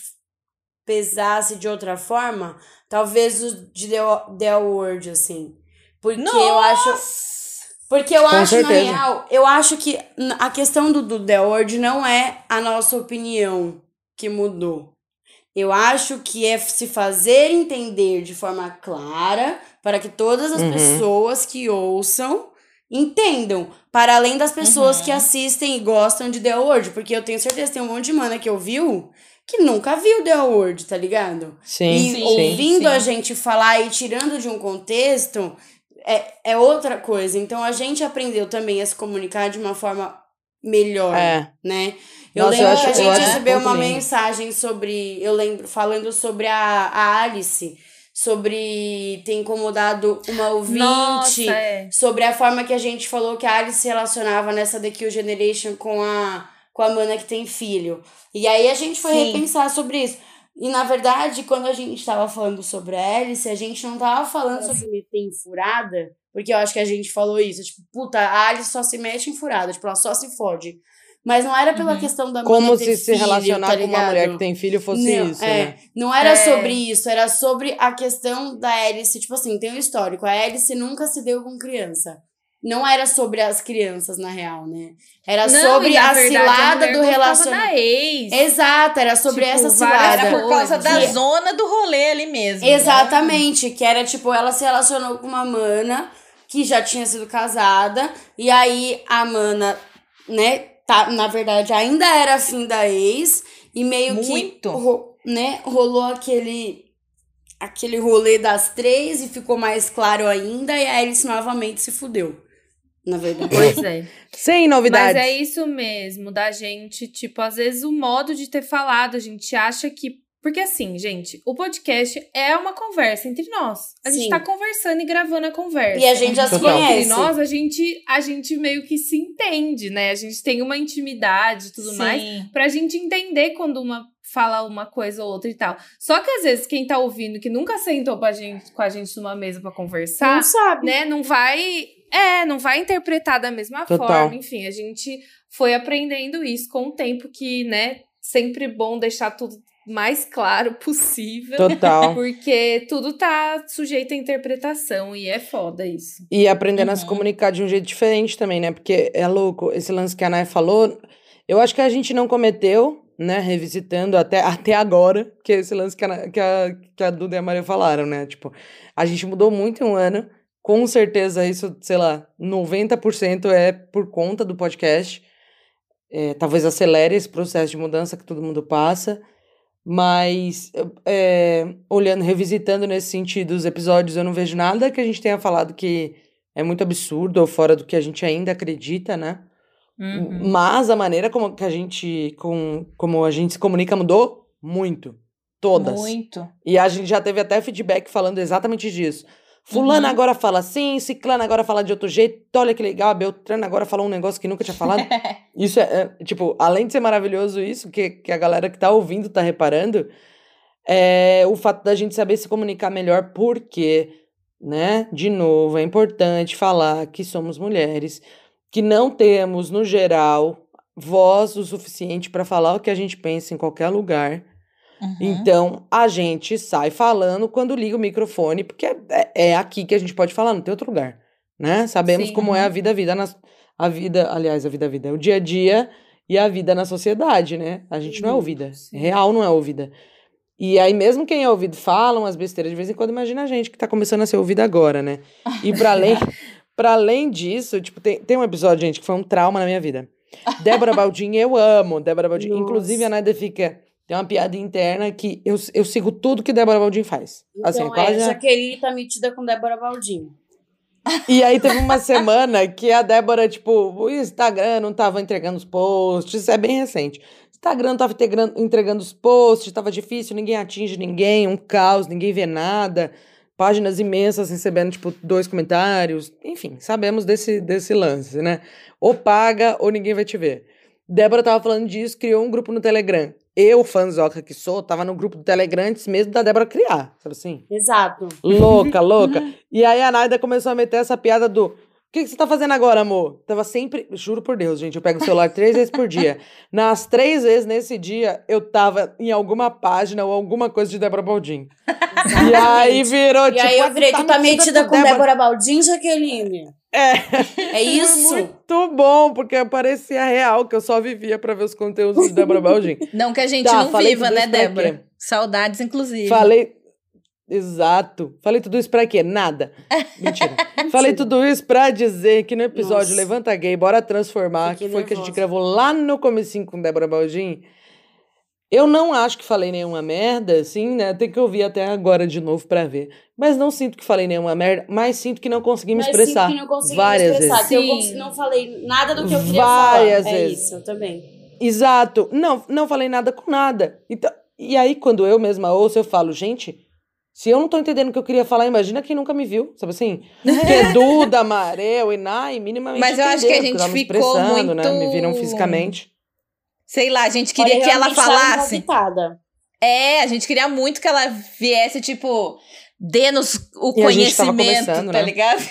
D: pesasse de outra forma, talvez o de The Award, assim. Porque eu acho... Porque eu
F: Com
D: acho,
F: certeza.
D: na real, eu acho que a questão do The Award não é a nossa opinião que mudou. Eu acho que é se fazer entender de forma clara para que todas as pessoas que ouçam entendam, para além das pessoas que assistem e gostam de The Award, porque eu tenho certeza que tem um monte de mana que ouviu que nunca viu The Award, tá ligado?
F: Sim,
D: E
F: sim.
D: ouvindo a gente falar e tirando de um contexto é outra coisa. Então a gente aprendeu também a se comunicar de uma forma melhor, né? Eu
F: Nossa,
D: lembro que a
F: eu
D: gente
F: acho
D: recebeu
F: muito
D: uma
F: lindo.
D: mensagem sobre... Eu lembro, falando sobre a Alice, sobre ter incomodado uma ouvinte,
E: Nossa,
D: sobre a forma que a gente falou que a Alice se relacionava nessa The Kill Generation com a mana que tem filho. E aí a gente foi repensar sobre isso. E, na verdade, quando a gente tava falando sobre a Alice, a gente não tava falando sobre meter em furada, porque eu acho que a gente falou isso. Tipo, puta, a Alice só se mete em furada, tipo, ela só se fode. Mas não era pela questão da
F: Como
D: mana ter
F: se
D: filho,
F: relacionar
D: tá
F: com uma
D: ligado?
F: mulher que tem filho fosse
D: Não,
F: isso, né?
D: Não era sobre isso, era sobre a questão da Alice. Tipo assim, tem um histórico. A Alice nunca se deu com criança. não era sobre as crianças, na real, né? Era
E: Não,
D: sobre
E: e na
D: a
E: verdade,
D: cilada
E: mulher
D: do
E: gostava
D: relacionamento.
E: da ex.
D: Exato, era sobre
E: Tipo,
D: essa
E: várias
D: cilada.
G: Era por causa da
D: Que-
G: zona do rolê ali mesmo. né?
D: Exatamente, que era tipo, ela se relacionou com uma mana que já tinha sido casada, e aí a mana, né, na verdade ainda era afim da ex, e meio
G: Muito.
D: que, né, rolou aquele rolê das três, e ficou mais claro ainda, e a Alice novamente se fudeu, na verdade.
E: Pois é.
F: Sem
E: Mas
F: novidades.
E: é isso mesmo, da gente, tipo, às vezes o modo de ter falado, a gente acha que... Porque assim, gente, o podcast é uma conversa entre nós. A gente
D: Sim.
E: tá conversando e gravando a conversa.
D: E a gente já se
F: Total.
E: Entre
D: conhece.
E: nós, a gente meio que se entende, né? A gente tem uma intimidade e tudo mais. Pra gente entender quando uma fala uma coisa ou outra e tal. Só que às vezes quem tá ouvindo, que nunca sentou com a gente numa mesa pra conversar,
D: Não sabe.
E: né, não vai interpretar da mesma
F: Total.
E: forma. Enfim, a gente foi aprendendo isso com o tempo, que, né, sempre bom deixar tudo mais claro possível.
F: Total.
E: Porque tudo tá sujeito à interpretação e é foda isso.
F: E aprendendo a se comunicar de um jeito diferente também, né? Porque é louco, esse lance que a Nay falou, eu acho que a gente não cometeu, né? Revisitando até agora, que é esse lance que a Duda e a Maria falaram, né? Tipo, a gente mudou muito em um ano, com certeza isso, sei lá, 90% é por conta do podcast. Talvez acelere esse processo de mudança que todo mundo passa. Mas, olhando, revisitando nesse sentido os episódios, eu não vejo nada que a gente tenha falado que é muito absurdo ou fora do que a gente ainda acredita, né? Mas a maneira como a gente se comunica mudou muito. Todas.
G: Muito.
F: E a gente já teve até feedback falando exatamente disso. Fulana agora fala assim, Ciclana agora fala de outro jeito, olha que legal, Beltrana agora falou um negócio que nunca tinha falado. Isso tipo, além de ser maravilhoso isso, que a galera que tá ouvindo tá reparando, é o fato da gente saber se comunicar melhor, porque, né, de novo, é importante falar que somos mulheres, que não temos, no geral, voz o suficiente para falar o que a gente pensa em qualquer lugar. Então, a gente sai falando quando liga o microfone, porque é aqui que a gente pode falar, não tem outro lugar, né? Sabemos
E: Sim,
F: como é a vida, o dia a dia e a vida na sociedade, né? A gente não é ouvida, real não é ouvida. E aí, mesmo quem é ouvido fala umas besteiras de vez em quando, imagina a gente que tá começando a ser ouvida agora, né? E pra além disso, tipo, tem um episódio, gente, que foi um trauma na minha vida. Débora Baldin, eu amo Débora Baldin.
D: Nossa.
F: Inclusive, a Nádia fica... Tem uma piada interna que eu sigo tudo que Débora Baldin faz. Assim,
D: Então,
F: quase
D: Jaqueline tá metida com Débora Baldin.
F: E aí teve uma semana que a Débora, tipo, o Instagram não tava entregando os posts, isso é bem recente. O Instagram não tava entregando os posts, tava difícil, ninguém atinge ninguém, um caos, ninguém vê nada. Páginas imensas recebendo, tipo, 2 comentários. Enfim, sabemos desse lance, né? Ou paga ou ninguém vai te ver. Débora tava falando disso, criou um grupo no Telegram. Eu, fãzoca que sou, tava no grupo do Telegram antes mesmo da Débora criar, sabe assim?
D: Exato.
F: Louca. E aí a Naida começou a meter essa piada do... O que você tá fazendo agora, amor? Tava sempre... Juro por Deus, gente, eu pego o celular 3 vezes por dia. Nas 3 vezes nesse dia, eu tava em alguma página ou alguma coisa de Débora Baldin. E aí virou,
D: E aí eu virei, tu tá metida com Débora Baldin, Jaqueline? É isso?
F: Muito bom, porque parecia real que eu só vivia pra ver os conteúdos de Débora Baldin.
G: Não que a gente
F: Tá,
G: não
F: falei
G: viva,
F: tudo
G: né,
F: isso pra
G: Débora?
F: quê?
G: Saudades, inclusive.
F: Exato. Falei tudo isso pra quê? Nada. Mentira. Falei tudo isso pra dizer que no episódio
D: Nossa.
F: Levanta Gay, Bora Transformar,
D: Fiquei
F: que foi que a gente
D: nervosa.
F: gravou lá no comecinho com Débora Baldin, eu não acho que falei nenhuma merda, assim, né? Tem que ouvir até agora de novo pra ver. Mas não sinto que falei nenhuma merda, mas sinto que não consegui me expressar.
D: Mas sim, que não consegui
F: várias
D: me expressar.
F: vezes.
D: Que eu
E: Sim.
D: não falei nada do que eu queria
F: Várias
D: falar.
F: vezes.
D: É isso, eu também.
F: Exato. Não falei nada com nada. Então, e aí, quando eu mesma ouço, eu falo, gente, se eu não tô entendendo o que eu queria falar, imagina quem nunca me viu, sabe assim? Porque Duda, Marel e Nai, minimamente
G: Mas eu acho que a
F: entenderam,
G: gente
F: porque eu tava me
G: ficou
F: expressando, né?
G: muito-
F: Me viram fisicamente.
G: Sei lá, a gente queria
D: Olha,
G: que ela
D: realmente tava
G: falasse.
D: impactada.
G: A gente queria muito que ela viesse, tipo, dê-nos o
F: E a gente tava
G: conhecimento,
F: começando,
G: tá
F: né?
G: ligado?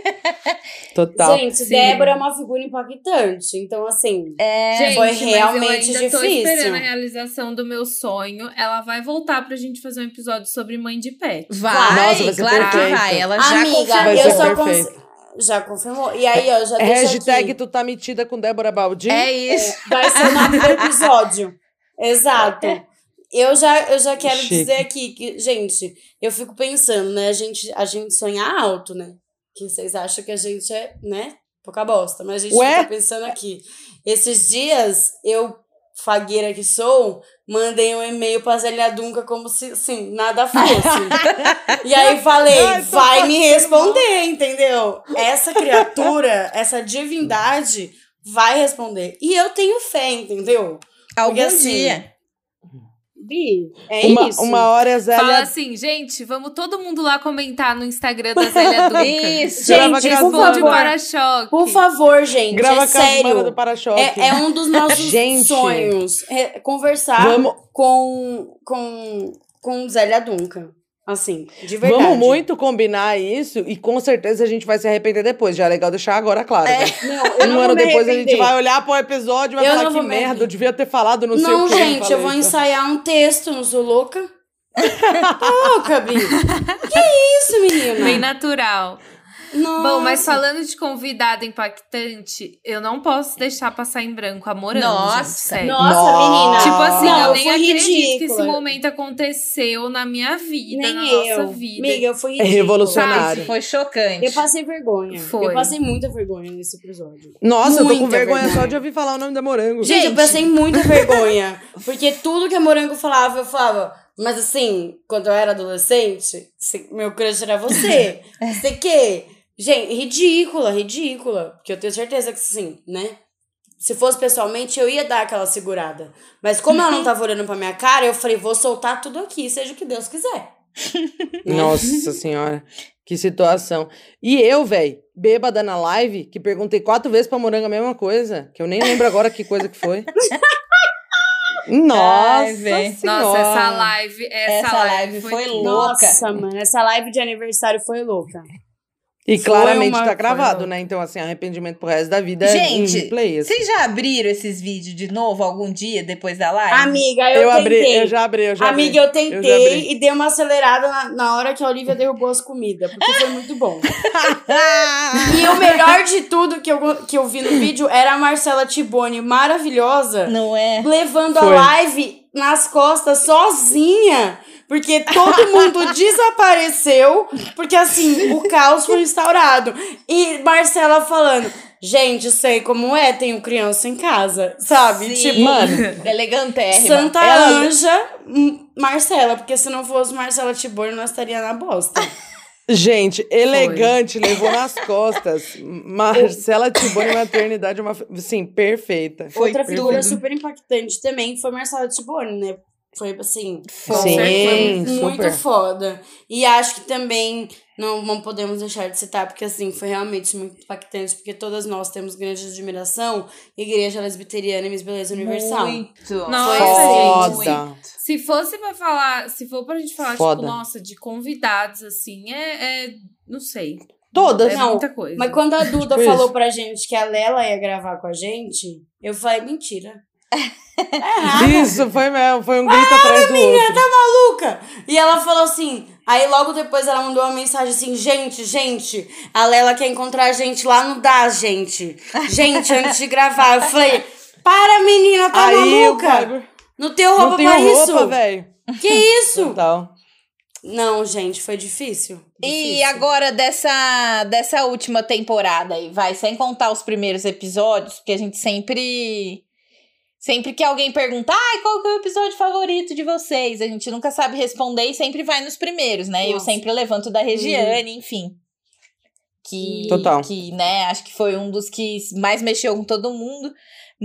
F: Total.
D: Gente,
G: Sim.
D: Débora é uma figura impactante. Então, assim,
E: Gente,
D: foi
E: mas
D: realmente
E: eu ainda tô
D: difícil.
E: esperando a realização do meu sonho. Ela vai voltar pra gente fazer um episódio sobre mãe de pet.
G: Vai,
F: Nossa, vai ser
G: claro que
F: perfeito.
G: vai. Ela já
D: Amiga,
F: Vai
D: eu
F: ser
D: só
F: perfeito.
D: Já confirmou. E aí, ó, já deixa
F: Hashtag
D: aqui.
F: tu tá metida com Débora Baldin.
G: É isso.
D: Vai ser o nome do episódio. Exato. Eu já quero
F: Chique.
D: dizer aqui que, gente, eu fico pensando, né? A gente sonha alto, né? Que vocês acham que a gente é, né? Pouca bosta. Mas a gente
F: Ué?
D: fica pensando aqui. Esses dias, eu, fagueira que sou, mandei um e-mail pra Zélia Dunca como se, assim, nada fosse. E aí falei,
F: Ai, tô
D: vai me
F: passando
D: responder, entendeu? Essa criatura, essa divindade vai responder. E eu tenho fé, entendeu?
G: Algum
D: assim,
G: dia.
D: Bi, é isso.
F: Uma hora a Zélia...
E: Fala assim, gente, vamos todo mundo lá comentar no Instagram da Zélia Dunca.
G: Isso.
F: Grava
D: Gente,
F: com as
D: por
E: Responde
D: favor.
E: para-choque.
D: Por favor, gente,
F: Grava
D: é
F: com as manas
D: sério.
F: do para-choque.
D: É um dos nossos
F: Gente.
D: sonhos. Conversar
F: Vamos-
D: com Zélia Dunca. Assim, de verdade.
F: Vamos muito combinar isso e com certeza a gente vai se arrepender depois. Já é legal deixar agora claro. Né?
D: Não, eu não
F: Um ano
D: vou me
F: depois a
D: arrepender.
F: gente vai olhar pro episódio e vai
D: Eu
F: falar
D: não
F: que
D: vou me
F: merda,
D: arrepender.
F: eu devia ter falado não sei o
D: Não,
F: que.
D: gente, eu vou
F: falei, tá?
D: ensaiar um texto, não sou louca? Tô louca, Bi. Que isso, menina?
E: Bem natural.
D: Nossa.
E: Bom, mas falando de convidada impactante, eu não posso deixar passar em branco a Morango,
G: Nossa.
E: gente, sério.
D: Nossa, menina.
E: Tipo assim,
D: Não,
E: eu nem
D: fui
E: acredito que
D: ridícula.
E: esse momento aconteceu na minha vida,
D: Nem
E: na
D: eu.
E: nossa vida.
D: Amiga, eu fui
F: É
D: ridícula.
F: revolucionário.
G: Foi chocante.
D: Eu passei vergonha.
E: Foi.
D: Eu passei muita vergonha nesse episódio.
F: Nossa, eu tô com
D: Muita
F: vergonha
D: vergonha.
F: só de ouvir falar o nome da Morango.
D: Gente, eu passei muita vergonha. Porque tudo que a Morango falava, eu falava. Mas assim, quando eu era adolescente, meu crush era você. Você que? Gente, ridícula. Porque eu tenho certeza que sim, né? Se fosse pessoalmente, eu ia dar aquela segurada. Mas como ela não tava olhando pra minha cara, eu falei, vou soltar tudo aqui, seja o que Deus quiser.
F: Nossa senhora, que situação. E eu, velho, bêbada na live, que perguntei 4 vezes pra Morango a mesma coisa, que eu nem lembro agora que coisa que foi. Nossa
G: Ai, véi.
F: senhora.
E: Nossa, essa live
G: foi
E: tudo.
G: louca.
D: Nossa, mano, essa live de aniversário foi louca.
F: E
D: Foi
F: claramente
D: uma-
F: tá gravado,
D: foi-
F: né? Então, assim, arrependimento pro resto da vida
G: Gente,
F: em replay. Assim.
G: vocês já abriram esses vídeos de novo algum dia depois da live?
D: Amiga,
F: Eu
D: tentei.
F: já abri.
D: Amiga, eu
F: já
D: tentei
F: abri.
D: e dei uma acelerada na hora que a Olivia derrubou as comidas, porque foi muito bom. E o melhor de tudo que eu vi no vídeo era a Marcela Tiboni, maravilhosa,
G: Não é?
D: levando a
F: Foi.
D: live nas costas sozinha. Porque todo mundo desapareceu, porque assim, o caos foi instaurado. E Marcela falando, gente, sei como é, tenho criança em casa, sabe?
G: Sim.
D: Tipo,
F: Mano,
G: Elegantérrima.
D: Santa
F: Ela-
D: Anja, Marcela, porque se não fosse Marcela Tiboni, nós estaria na bosta.
F: gente, elegante, levou nas costas. Marcela Tiboni, maternidade, assim, perfeita.
D: Outra figura
G: tudo.
D: super impactante também foi Marcela Tiboni, né? Foi assim,
F: Sim,
D: foi muito
F: super.
D: foda. E acho que também não podemos deixar de citar, porque assim, foi realmente muito impactante, porque todas nós temos grande admiração, Igreja Lesbiteriana e Miss Beleza Universal.
G: Muito.
E: Nossa,
F: Foda.
E: gente. Se fosse pra falar, se for pra gente falar,
F: Foda.
E: tipo, nossa, de convidados, assim, não sei.
F: Todas.
E: É
D: Não,
E: muita coisa.
D: Mas quando a Duda
F: Tipo
D: falou
F: isso.
D: pra gente que a Lela ia gravar com a gente, eu falei, mentira.
F: Isso, foi mesmo. Foi um grito atrás do outro.
D: Maluca! E ela falou assim, aí logo depois ela mandou uma mensagem assim, gente, a Lela quer encontrar a gente lá no DAS, gente, antes de gravar. Eu falei, para menina, tá
F: Aí, o
D: maluca?
F: bagulho-
D: Não tenho roupa
F: Não tenho
D: pra
F: roupa,
D: isso?
F: velho.
D: Que isso?
F: Total.
D: Não, gente, foi difícil.
G: E
D: Difícil.
G: agora dessa última temporada aí, vai, sem contar os primeiros episódios, porque a gente sempre que alguém pergunta, qual que é o episódio favorito de vocês? A gente nunca sabe responder e sempre vai nos primeiros, né? Eu
D: Nossa.
G: sempre levanto da Regiane, enfim.
F: Total.
G: Que, né, acho que foi um dos que mais mexeu com todo mundo.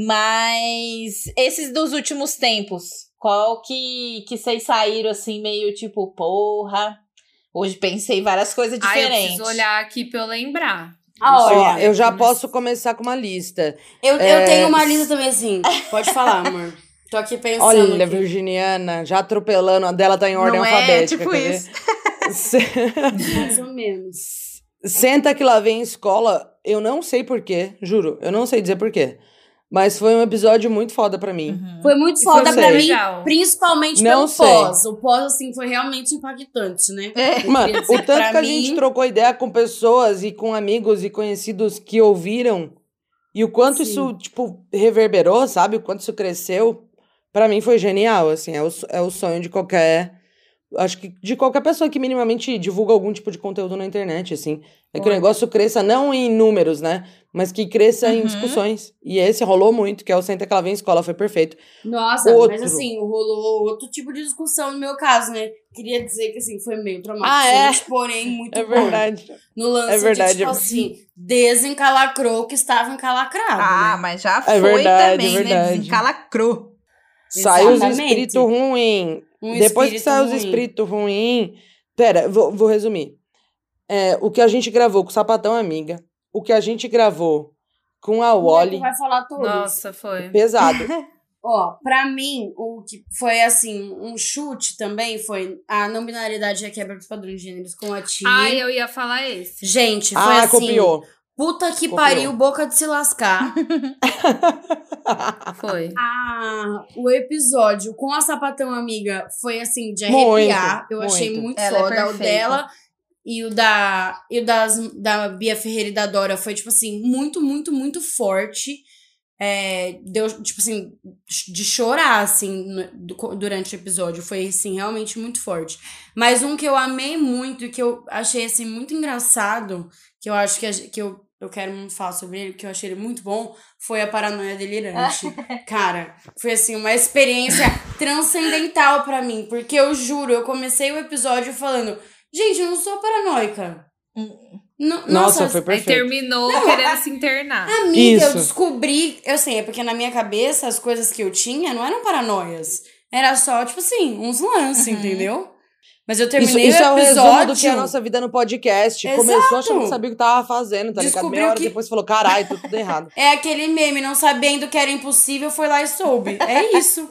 G: Mas esses dos últimos tempos, qual que vocês saíram assim, meio tipo, porra, hoje pensei várias coisas
E: Eu
G: diferentes.
E: preciso olhar aqui pra eu lembrar.
F: Ó, eu já posso começar com uma lista.
D: Eu tenho uma lista também assim, pode falar, amor. Tô aqui pensando.
F: Olha,
D: aqui.
F: virginiana, já atropelando. A dela tá em ordem
G: Não é?
F: alfabética.
G: Tipo
F: quer ver?
G: isso.
D: Mais ou menos.
F: Senta que lá vem escola. Eu não sei porquê, juro. Eu não sei dizer porquê. Mas foi um episódio muito foda pra mim.
D: Foi muito
E: E
D: foda
E: foi
D: pra
E: bem
D: mim,
E: legal.
D: principalmente
F: Não
D: pelo
F: sei.
D: pós. O pós, assim, foi realmente impactante, né? Eu
F: Mano,
D: queria dizer
F: o tanto
D: pra
F: que a gente
D: mim-
F: trocou ideia com pessoas e com amigos e conhecidos que ouviram e o quanto
D: Sim.
F: isso, tipo, reverberou, sabe? O quanto isso cresceu, pra mim foi genial, assim. É o sonho de qualquer... Acho que de qualquer pessoa que minimamente divulga algum tipo de conteúdo na internet, assim. É que o negócio cresça não em números, né? Mas que cresça em discussões. E esse rolou muito, que é o Senta que ela vem escola, foi perfeito.
D: Nossa,
F: Outro.
D: mas assim, rolou outro tipo de discussão no meu caso, né? Queria dizer que, assim, foi meio
F: Ah,
D: traumatizante, porém muito
F: É
D: bom.
F: verdade.
D: No lance
F: É verdade.
D: de, tipo assim, desencalacrou o que estava encalacrado,
G: Ah,
D: né?
G: mas já
F: É
G: foi
F: verdade,
G: também,
F: é
G: né?
F: verdade.
G: Desencalacrou.
F: Sai os
D: Exatamente.
F: espíritos ruins.
D: Um
F: Depois que
D: espírito
F: sai os
D: ruim.
F: espíritos ruins... Pera, vou resumir. O que a gente gravou com o Sapatão Amiga, o que a gente gravou com a
D: O Neto
F: Wally,
D: vai falar todos.
E: Nossa, foi.
F: pesado.
D: Ó, pra mim, o que foi, assim, um chute também foi a não binariedade e a quebra dos padrões de gêneros com a Tia.
E: Ai, eu ia falar esse.
D: Gente, foi assim...
F: Copiou.
D: Puta que
F: Copiou.
D: pariu, boca de se lascar.
E: Foi.
D: O episódio com a Sapatão Amiga foi assim, de
F: Muito,
D: arrepiar. Eu achei
F: muito.
D: muito
G: Ela é
D: foda. O
G: perfeita.
D: dela e o da Bia Ferreira e da Dora foi, tipo assim, muito, muito, muito forte. Deu, tipo assim, de chorar, assim, durante o episódio. Foi, assim, realmente muito forte. Mas um que eu amei muito e que eu achei, assim, muito engraçado, que eu acho que eu quero muito falar sobre ele, porque eu achei ele muito bom, foi a Paranoia Delirante. Cara, foi, assim, uma experiência transcendental pra mim. Porque eu juro, eu comecei o episódio falando, gente, eu não sou paranoica.
F: Nossa, foi
E: Aí
F: perfeito.
E: terminou querendo se internar.
D: Amiga, eu
F: Isso.
D: descobri... Eu sei, é porque na minha cabeça as coisas que eu tinha não eram paranoias. Era só, tipo assim, uns lances, entendeu? Mas eu terminei
F: Isso é
D: o
F: o
D: episódio...
F: resumo do que é a nossa vida no podcast.
D: Exato.
F: Começou achando que sabia o que tava fazendo, tá ligado?
D: Descobriu
F: Meia hora
D: que-
F: depois falou, caralho, tudo errado.
D: É aquele meme, não sabendo que era impossível, foi lá e soube. É isso.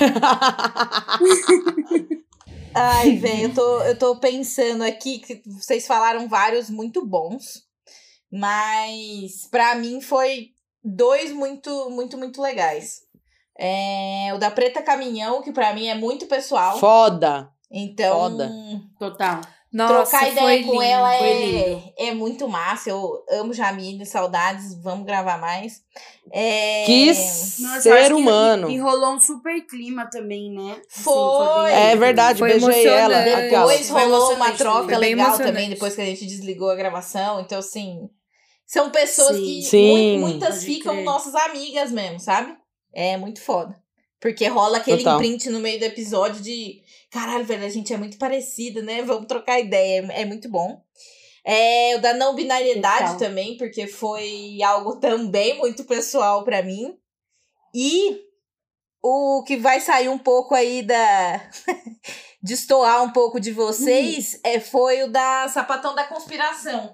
G: Ai, velho, eu tô pensando aqui que vocês falaram vários muito bons, mas pra mim foi dois muito, muito, muito legais. O da Preta Caminhão, que pra mim é muito pessoal.
F: Foda.
G: Então,
F: Foda.
D: Total.
E: Nossa,
G: trocar
E: foi
G: ideia com
E: lindo.
G: ela
D: foi lindo.
G: é muito massa. Eu amo Jamile, saudades, vamos gravar mais.
F: Que
D: Nossa, eu
F: ser
D: acho que
F: humano.
D: E rolou um super clima também, né? Assim,
G: Foi.
D: bem-
F: É verdade,
E: Foi
F: beijei ela.
E: emocionante.
F: Aquela.
G: Depois
D: Foi
G: rolou uma
D: emocionante
G: troca
D: também.
E: Foi bem
G: legal
E: emocionante.
G: também, depois que a gente desligou a gravação. Então, assim, são pessoas
D: Sim.
G: que
F: Sim.
G: muitas
D: Pode
G: ficam
D: crer.
G: nossas amigas mesmo, sabe? É muito foda. Porque rola aquele
F: Total.
G: imprint no meio do episódio de caralho, velho, a gente é muito parecida, né? Vamos trocar ideia. É muito bom. O da não binariedade
D: Total.
G: também, porque foi algo também muito pessoal pra mim. E o que vai sair um pouco aí da... destoar um pouco de vocês foi o da Sapatão da Conspiração.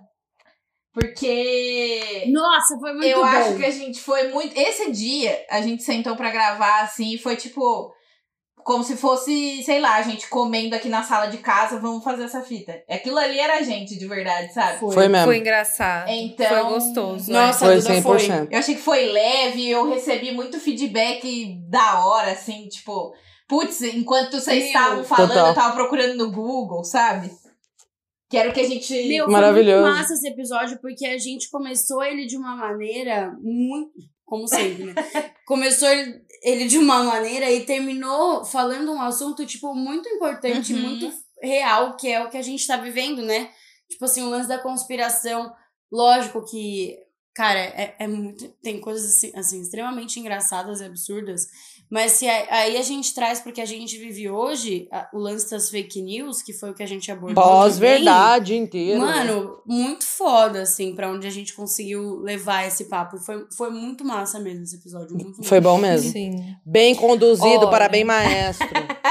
G: Porque
D: Nossa, foi muito
G: eu
D: bom.
G: acho que a gente foi muito... Esse dia, a gente sentou pra gravar, assim, e foi tipo... Como se fosse, sei lá, a gente comendo aqui na sala de casa, vamos fazer essa fita. Aquilo ali era a gente, de verdade, sabe?
F: Foi mesmo.
E: Foi engraçado.
G: Então-
E: Foi gostoso.
D: Nossa,
F: Foi
D: a Duda
F: 100%.
G: Eu achei que foi leve, eu recebi muito feedback da hora, assim, tipo... Putz, enquanto vocês
D: Meu,
G: estavam falando,
F: total.
G: eu tava procurando no Google, sabe? Que era o que a gente...
D: Meu, foi
F: Maravilhoso.
D: muito massa esse episódio, porque a gente começou ele de uma maneira muito... Como sempre, né? Começou ele de uma maneira e terminou falando um assunto, tipo, muito importante,
G: Uhum.
D: muito real, que é o que a gente tá vivendo, né? Tipo assim, o lance da conspiração. Lógico que, cara, é muito... Tem coisas, assim, extremamente engraçadas e absurdas, mas se aí a gente traz porque a gente vive hoje, o lance das fake news, que foi o que a gente abordou também.
F: Pós-verdade inteiro.
D: Mano, muito foda, assim, pra onde a gente conseguiu levar esse papo. Foi muito massa mesmo esse episódio. Muito
F: Foi
D: massa.
F: bom mesmo.
E: Sim.
F: Bem conduzido,
E: Olha.
F: parabéns, maestro.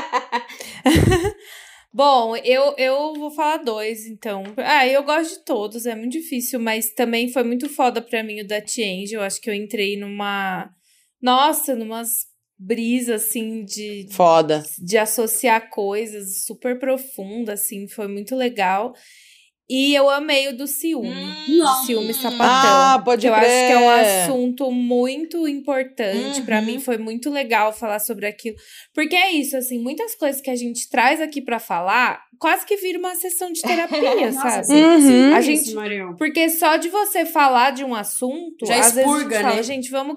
E: Bom, eu vou falar dois, então. Eu gosto de todos, é muito difícil, mas também foi muito foda pra mim o da T-Angel. Eu acho que eu entrei numas brisas, assim,
F: Foda.
E: de associar coisas super profundas, assim, foi muito legal. E eu amei o do ciúme. Ciúme sapatão.
F: Ah, pode
E: eu
F: crer.
E: acho que é um assunto muito importante. Pra mim foi muito legal falar sobre aquilo. Porque é isso, assim, muitas coisas que a gente traz aqui pra falar, quase que vira uma sessão de terapia, sabe? A gente, porque só de você falar de um assunto,
D: já
E: às vezes a
D: expurga,
E: gente fala,
D: né?
E: gente, vamos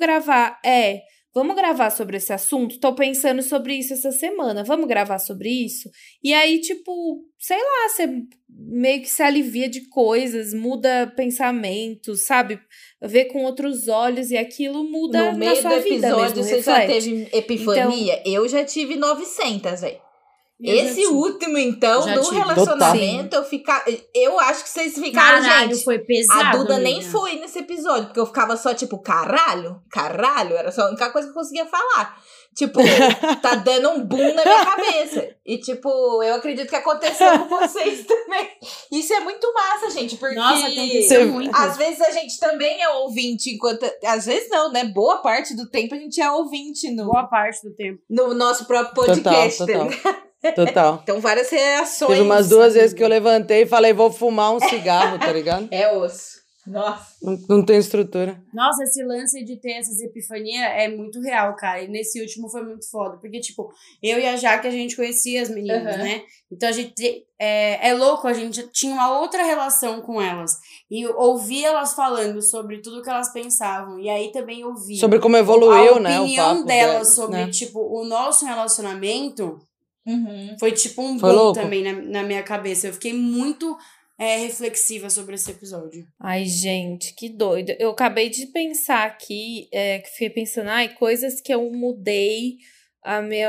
E: gravar sobre esse assunto? Tô pensando sobre isso essa semana. Vamos gravar sobre isso? E aí, tipo, sei lá, você meio que se alivia de coisas, muda pensamentos, sabe? Vê com outros olhos e aquilo muda
G: No meio
E: na sua
G: do
E: vida
G: episódio,
E: mesmo,
G: você já
E: reflete.
G: teve epifania? Eu já tive 900, velho. Esse último, então,
D: Já
G: do
D: tive.
G: relacionamento, eu acho que vocês ficaram,
H: Caralho,
G: gente.
H: foi pesado,
G: A Duda
H: amiga.
G: nem foi nesse episódio, porque eu ficava só, tipo, caralho, era só a única coisa que eu conseguia falar. Tipo, tá dando um boom na minha cabeça. E, tipo, eu acredito que aconteceu com vocês também. Isso é muito massa, gente, porque...
H: Nossa, aconteceu muito.
G: Às vezes a gente também é ouvinte, enquanto... Às vezes não, né? Boa parte do tempo a gente é ouvinte
H: Boa parte do tempo.
G: no nosso próprio podcast.
F: Total.
G: Tá?
F: Total.
G: Então, várias reações.
F: Teve umas 2 vezes que eu levantei e falei, vou fumar um cigarro, tá ligado?
G: É osso. Nossa.
F: Não tem estrutura.
H: Nossa, esse lance de ter essas epifanias é muito real, cara. E nesse último foi muito foda. Porque, tipo, eu e a Jaque, a gente conhecia as meninas, né? Então, a gente... É louco, a gente tinha uma outra relação com elas. E ouvir elas falando sobre tudo que elas pensavam. E aí também ouvir...
F: Sobre como evoluiu, né?
H: A opinião
F: o papo
H: delas sobre,
F: né?
H: tipo, o nosso relacionamento...
G: Uhum.
H: Foi tipo um
F: Foi
H: boom
F: louco.
H: também na minha cabeça. Eu fiquei muito reflexiva sobre esse episódio.
E: Ai, gente, que doido. Eu acabei de pensar aqui, que fiquei pensando, coisas que eu mudei a minha,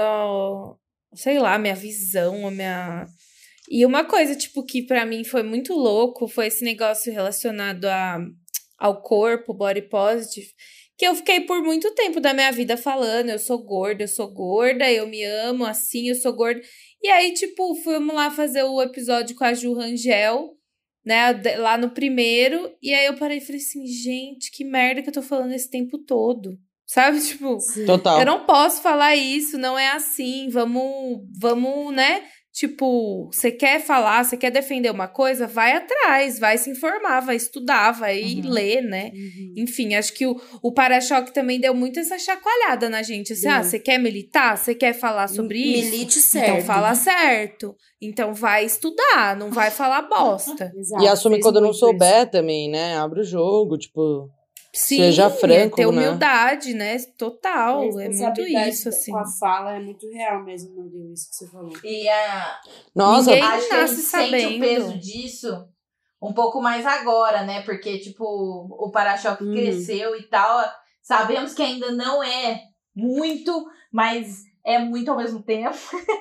E: sei lá, minha visão, a minha... E uma coisa, tipo, que pra mim foi muito louco foi esse negócio relacionado ao corpo, body positive, que eu fiquei por muito tempo da minha vida falando, eu sou gorda, eu me amo assim, eu sou gorda. E aí, tipo, fomos lá fazer o episódio com a Ju Rangel, né, lá no primeiro, e aí eu parei e falei assim, gente, que merda que eu tô falando esse tempo todo. Sabe, tipo,
F: Total.
E: eu não posso falar isso, não é assim, vamos, né? Tipo, você quer falar, você quer defender uma coisa, vai atrás, vai se informar, vai estudar, vai ler, né? Enfim, acho que o para-choque também deu muito essa chacoalhada na gente. Assim, você quer militar? Você quer falar sobre isso?
D: Milite certo.
E: Então fala certo. Então vai estudar, não vai falar bosta.
H: Exato,
F: E assume
H: fez
F: quando não
H: muito
F: souber também, né? Abre o jogo, tipo...
E: Sim,
F: Seja franco,
E: ter
F: né?
E: humildade, né? Total,
H: isso.
E: é muito isso, assim.
H: Com a fala é muito real mesmo, meu Deus, isso que você falou.
G: E
F: Nossa,
E: Ninguém
G: acho que a
E: nasce
G: gente sente
E: sabendo.
G: o peso disso um pouco mais agora, né? Porque, tipo, o para-choque cresceu e tal. Sabemos que ainda não é muito, mas é muito ao mesmo tempo.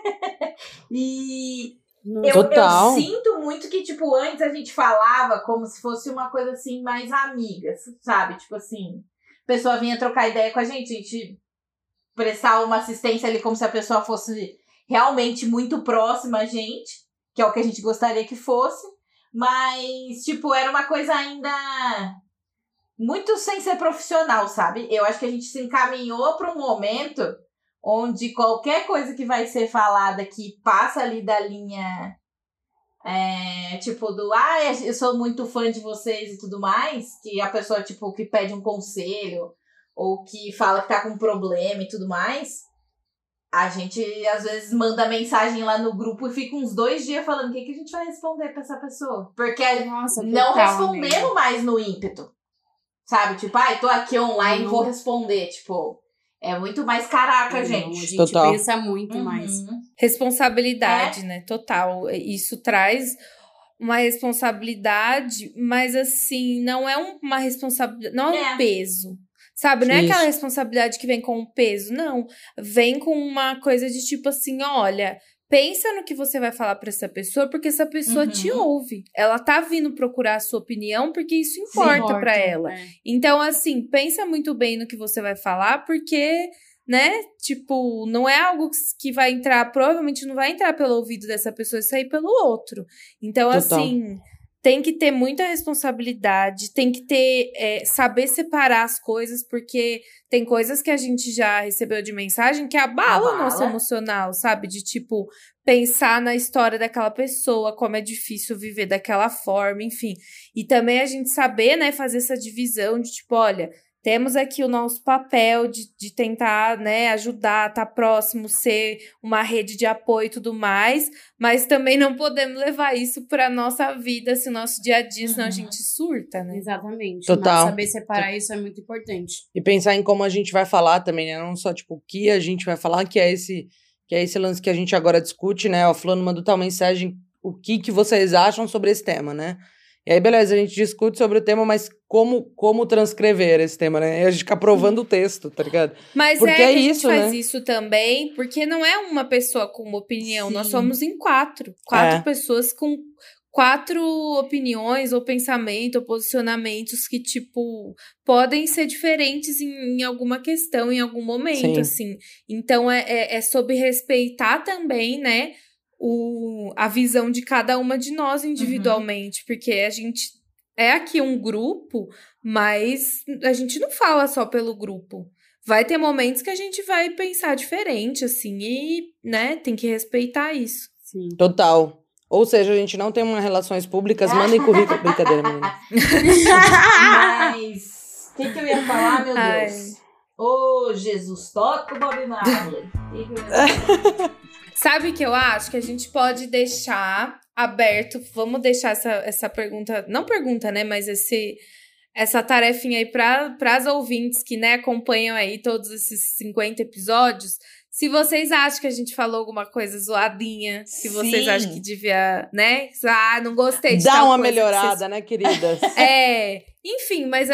G: E eu sinto muito que, tipo, antes a gente falava como se fosse uma coisa, assim, mais amiga, sabe? Tipo assim, a pessoa vinha trocar ideia com a gente prestar uma assistência ali como se a pessoa fosse realmente muito próxima a gente, que é o que a gente gostaria que fosse, mas, tipo, era uma coisa ainda muito sem ser profissional, sabe? Eu acho que a gente se encaminhou para um momento onde qualquer coisa que vai ser falada que passa ali da linha, tipo, eu sou muito fã de vocês e tudo mais, que a pessoa, tipo, que pede um conselho, ou que fala que tá com um problema e tudo mais, a gente, às vezes, manda mensagem lá no grupo e fica uns 2 dias falando o que a gente vai responder pra essa pessoa. Porque
H: Nossa,
G: não
H: total,
G: respondemos
H: amiga.
G: mais no ímpeto. Sabe? Tipo, tô aqui online, vou responder. Tipo, é muito mais caraca,
H: Não,
G: gente.
H: a gente
F: Total.
H: pensa muito mais.
E: Responsabilidade, né? Total. Isso traz uma responsabilidade, mas assim, não é uma responsabilidade, não é um peso. Sabe, não é aquela responsabilidade que vem com um peso, não. Vem com uma coisa de tipo assim, olha, pensa no que você vai falar pra essa pessoa, porque essa pessoa te ouve. Ela tá vindo procurar a sua opinião porque isso importa pra ela. Então, assim, pensa muito bem no que você vai falar, porque, né, tipo, não é algo que vai entrar, provavelmente não vai entrar pelo ouvido dessa pessoa e sair pelo outro. Então,
F: Total.
E: assim... tem que ter muita responsabilidade, tem que ter, saber separar as coisas, porque tem coisas que a gente já recebeu de mensagem que abala o nosso emocional, sabe? De, tipo, pensar na história daquela pessoa, como é difícil viver daquela forma, enfim. E também a gente saber, né, fazer essa divisão de, tipo, olha, temos aqui o nosso papel de tentar, né, ajudar, estar próximo, ser uma rede de apoio e tudo mais, mas também não podemos levar isso para nossa vida, se o nosso dia a dia, senão a gente surta, né?
H: Exatamente.
F: Total.
H: Mas saber separar isso é muito importante.
F: E pensar em como a gente vai falar também, né? Não só, tipo, o que a gente vai falar, que é esse lance que a gente agora discute, né? O Fulano mandou tal mensagem, o que vocês acham sobre esse tema, né? E aí, beleza, a gente discute sobre o tema, mas como transcrever esse tema, né? E a gente fica provando o texto, tá ligado?
E: Mas
F: porque
E: que a gente
F: isso,
E: faz
F: né?
E: isso também, porque não é uma pessoa com uma opinião,
H: Sim.
E: nós somos em quatro pessoas com 4 opiniões ou pensamento ou posicionamentos que, tipo, podem ser diferentes em alguma questão, em algum momento,
F: Sim.
E: assim. Então, é sobre respeitar também, né, a visão de cada uma de nós individualmente, porque a gente é aqui um grupo, mas a gente não fala só pelo grupo. Vai ter momentos que a gente vai pensar diferente, assim, e, né, tem que respeitar isso.
H: Sim.
F: Total. Ou seja, a gente não tem uma relações públicas, mandem currículo. Brincadeira, menina.
G: Mas, o que eu ia falar, meu
E: Ai.
G: Deus? Ô, Jesus, toca o Bob Marley. Que eu ia falar?
E: Sabe o que eu acho? Que a gente pode deixar aberto, vamos deixar essa pergunta, não pergunta, né, mas essa tarefinha aí para as ouvintes que, né, acompanham aí todos esses 50 episódios. Se vocês acham que a gente falou alguma coisa zoadinha, se vocês
G: Sim.
E: acham que devia, né, não gostei de
F: Dá
E: tal
F: uma
E: coisa que
F: melhorada,
E: vocês...
F: né, queridas?
E: Enfim, mas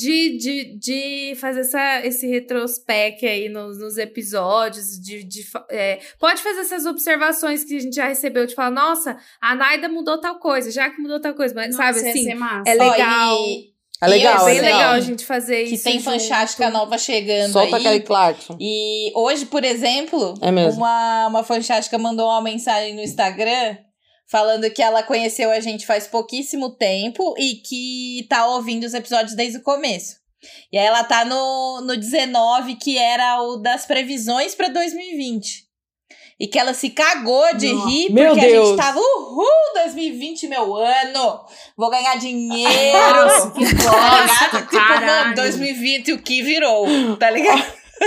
E: de fazer esse retrospect aí nos episódios, pode fazer essas observações que a gente já recebeu, de falar, nossa, a Naida mudou tal coisa, já que mudou tal coisa, mas
H: Nossa,
E: sabe,
H: ia
E: assim,
H: ser massa.
E: é legal,
F: É legal,
E: bem
F: é
E: legal a gente fazer
G: Que
E: isso
G: tem fanchástica nova chegando
F: Solta
G: aí.
F: Kelly Clarkson.
G: E hoje, por exemplo,
F: É mesmo.
G: uma fanchástica mandou uma mensagem no Instagram falando que ela conheceu a gente faz pouquíssimo tempo e que tá ouvindo os episódios desde o começo. E aí ela tá no 19, que era o das previsões pra 2020. E que ela se cagou de rir,
F: Meu
G: porque a
F: Deus.
G: gente tava, 2020, meu ano! Vou ganhar dinheiro!
H: Nossa, que bosta,
G: Tipo, mano,
H: caralho.
G: 2020 o que virou, tá ligado?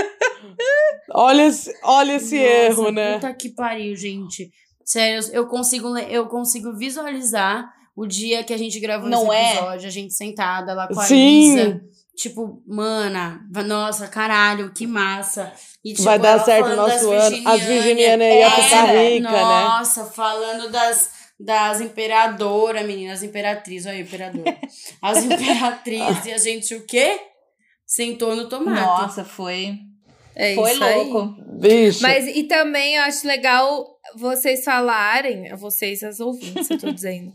F: Olha esse erro,
H: Nossa,
F: né?
H: Puta que pariu, gente. Sério, eu consigo visualizar o dia que a gente gravou
G: Não
H: esse
G: é?
H: episódio, a gente sentada lá com a
F: Sim.
H: Lisa. Tipo, mana, nossa, caralho, que massa. E, tipo,
F: Vai dar
H: ela
F: certo o
H: falando das
F: nosso ano. As virginianas iam ficar ricas, né?
H: Nossa, falando das imperadoras, meninas, imperatrizes, olha, imperadora. As imperatrizes, e a gente o quê? Sentou no tomate.
G: Nossa, foi
E: Foi isso
G: louco.
F: Bicho.
E: Mas, e também eu acho legal vocês falarem, vocês as ouvintes, eu tô dizendo,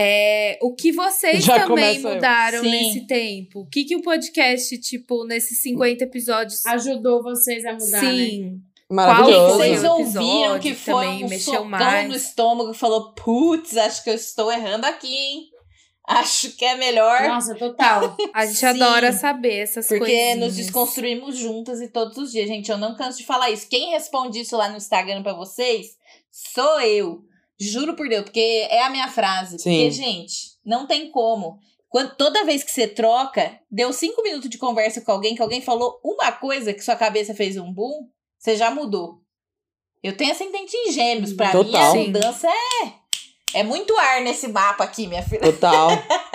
E: o que vocês
F: Já
E: também
F: começo eu.
E: mudaram
G: Sim.
E: nesse tempo. O que o podcast, tipo, nesses 50 episódios...
H: Ajudou vocês a mudar, né?
E: Sim.
F: Maravilhoso.
E: Qual
G: Vocês
E: foi o
G: ouviram
E: episódio
G: que
E: que
G: foi
E: também
G: um
E: mexeu
G: socão
E: mais?
G: no estômago e falou, putz, acho que eu estou errando aqui, hein? Acho que é melhor.
H: Nossa, total.
E: A gente
G: Sim.
E: adora saber essas
G: Porque
E: coisinhas.
G: nos desconstruímos juntas e todos os dias. Gente, eu não canso de falar isso. Quem responde isso lá no Instagram pra vocês sou eu. Juro por Deus, porque é a minha frase.
F: Sim.
G: Porque, gente, não tem como. Toda vez que você troca, deu 5 minutos de conversa com alguém, que alguém falou uma coisa que sua cabeça fez um boom, você já mudou. Eu tenho ascendente em gêmeos. Pra
F: Total.
G: mim, a mudança é muito ar nesse mapa aqui, minha filha.
F: Total.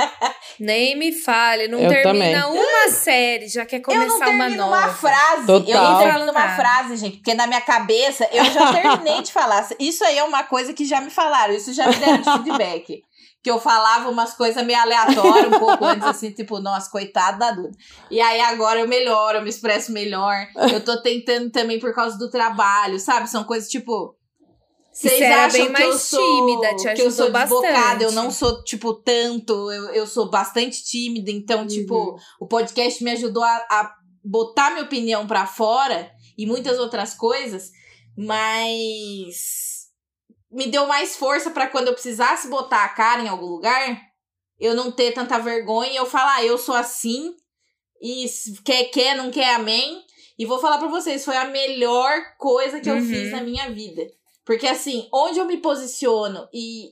E: Nem me fale, não
F: Eu
E: termina
F: também.
E: uma série, já quer
G: Eu
E: começar
G: não
E: uma
G: termino
E: nova.
G: uma frase.
F: Total.
G: Eu não termino uma
E: Nada.
G: frase, gente. Porque na minha cabeça, eu já terminei de falar. Isso aí é uma coisa que já me falaram. Isso já me deram de feedback. Que eu falava umas coisas meio aleatórias, um pouco antes, assim, tipo, nossa, coitada da Duda. E aí agora eu melhoro, eu me expresso melhor. Eu tô tentando também por causa do trabalho, sabe? São coisas, tipo... Vocês
E: você era
G: acham
E: bem
G: que eu
E: mais
G: sou,
E: tímida, te
G: que eu sou
E: ajudou
G: desbocada,
E: bastante.
G: eu não sou, tipo, tanto, eu sou bastante tímida, então, tipo, o podcast me ajudou a botar minha opinião pra fora e muitas outras coisas, mas me deu mais força pra quando eu precisasse botar a cara em algum lugar, eu não ter tanta vergonha e eu falar, eu sou assim, e quer, não quer, amém. E vou falar pra vocês, foi a melhor coisa que eu fiz na minha vida. Porque assim, onde eu me posiciono e,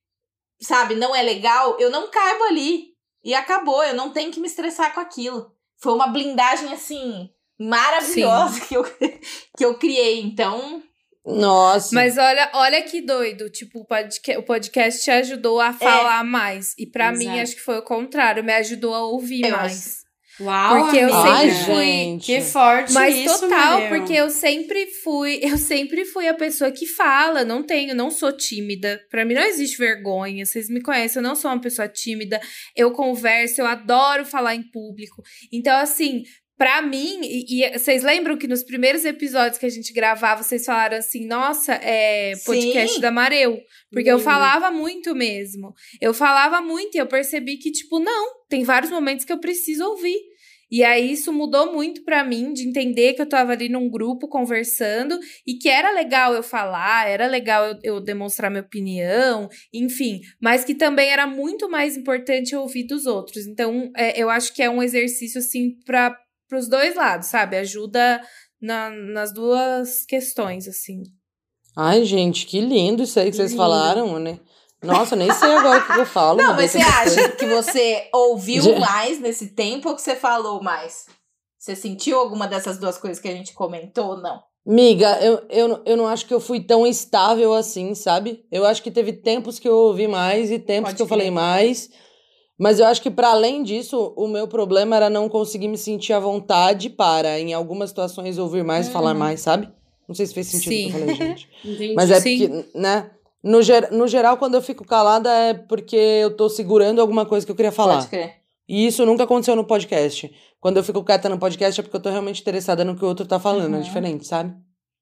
G: sabe, não é legal, eu não caibo ali. E acabou, eu não tenho que me estressar com aquilo. Foi uma blindagem, assim, maravilhosa que eu criei, então...
F: Nossa.
E: Mas olha que doido, tipo, o podcast te ajudou a falar mais. E pra mim, acho que foi o contrário, me ajudou a ouvir mais.
H: Uau,
E: porque eu
H: amiga.
E: sempre fui...
F: Gente.
H: Que forte
E: Mas
H: isso,
E: total,
H: meu.
E: porque eu sempre fui a pessoa que fala, não sou tímida. Pra mim não existe vergonha, vocês me conhecem, eu não sou uma pessoa tímida. Eu converso, eu adoro falar em público. Então, assim... Pra mim, e vocês lembram que nos primeiros episódios que a gente gravava, vocês falaram assim, nossa, podcast da Mareu. Porque eu falava muito mesmo. Eu falava muito e eu percebi que, tipo, não, tem vários momentos que eu preciso ouvir. E aí isso mudou muito pra mim, de entender que eu tava ali num grupo conversando e que era legal eu falar, era legal eu demonstrar minha opinião, enfim. Mas que também era muito mais importante eu ouvir dos outros. Então, eu acho que é um exercício, assim, pros dois lados, sabe? Ajuda nas duas questões, assim.
F: Ai, gente, que lindo isso aí que vocês falaram, né? Nossa, nem sei agora o que eu falo.
G: Não, mas você acha que você ouviu mais nesse tempo ou que você falou mais? Você sentiu alguma dessas duas coisas que a gente comentou ou não?
F: Miga, eu não acho que eu fui tão estável assim, sabe? Eu acho que teve tempos que eu ouvi mais e tempos que eu falei mais. Mas eu acho que, para além disso, o meu problema era não conseguir me sentir à vontade para, em algumas situações, ouvir mais e falar mais, sabe? Não sei se fez sentido o que eu falei, gente.
H: Entendi.
F: Mas é porque, né? No geral, quando eu fico calada, é porque eu tô segurando alguma coisa que eu queria falar.
G: Pode crer.
F: E isso nunca aconteceu no podcast. Quando eu fico quieta no podcast, é porque eu tô realmente interessada no que o outro tá falando. É diferente, sabe?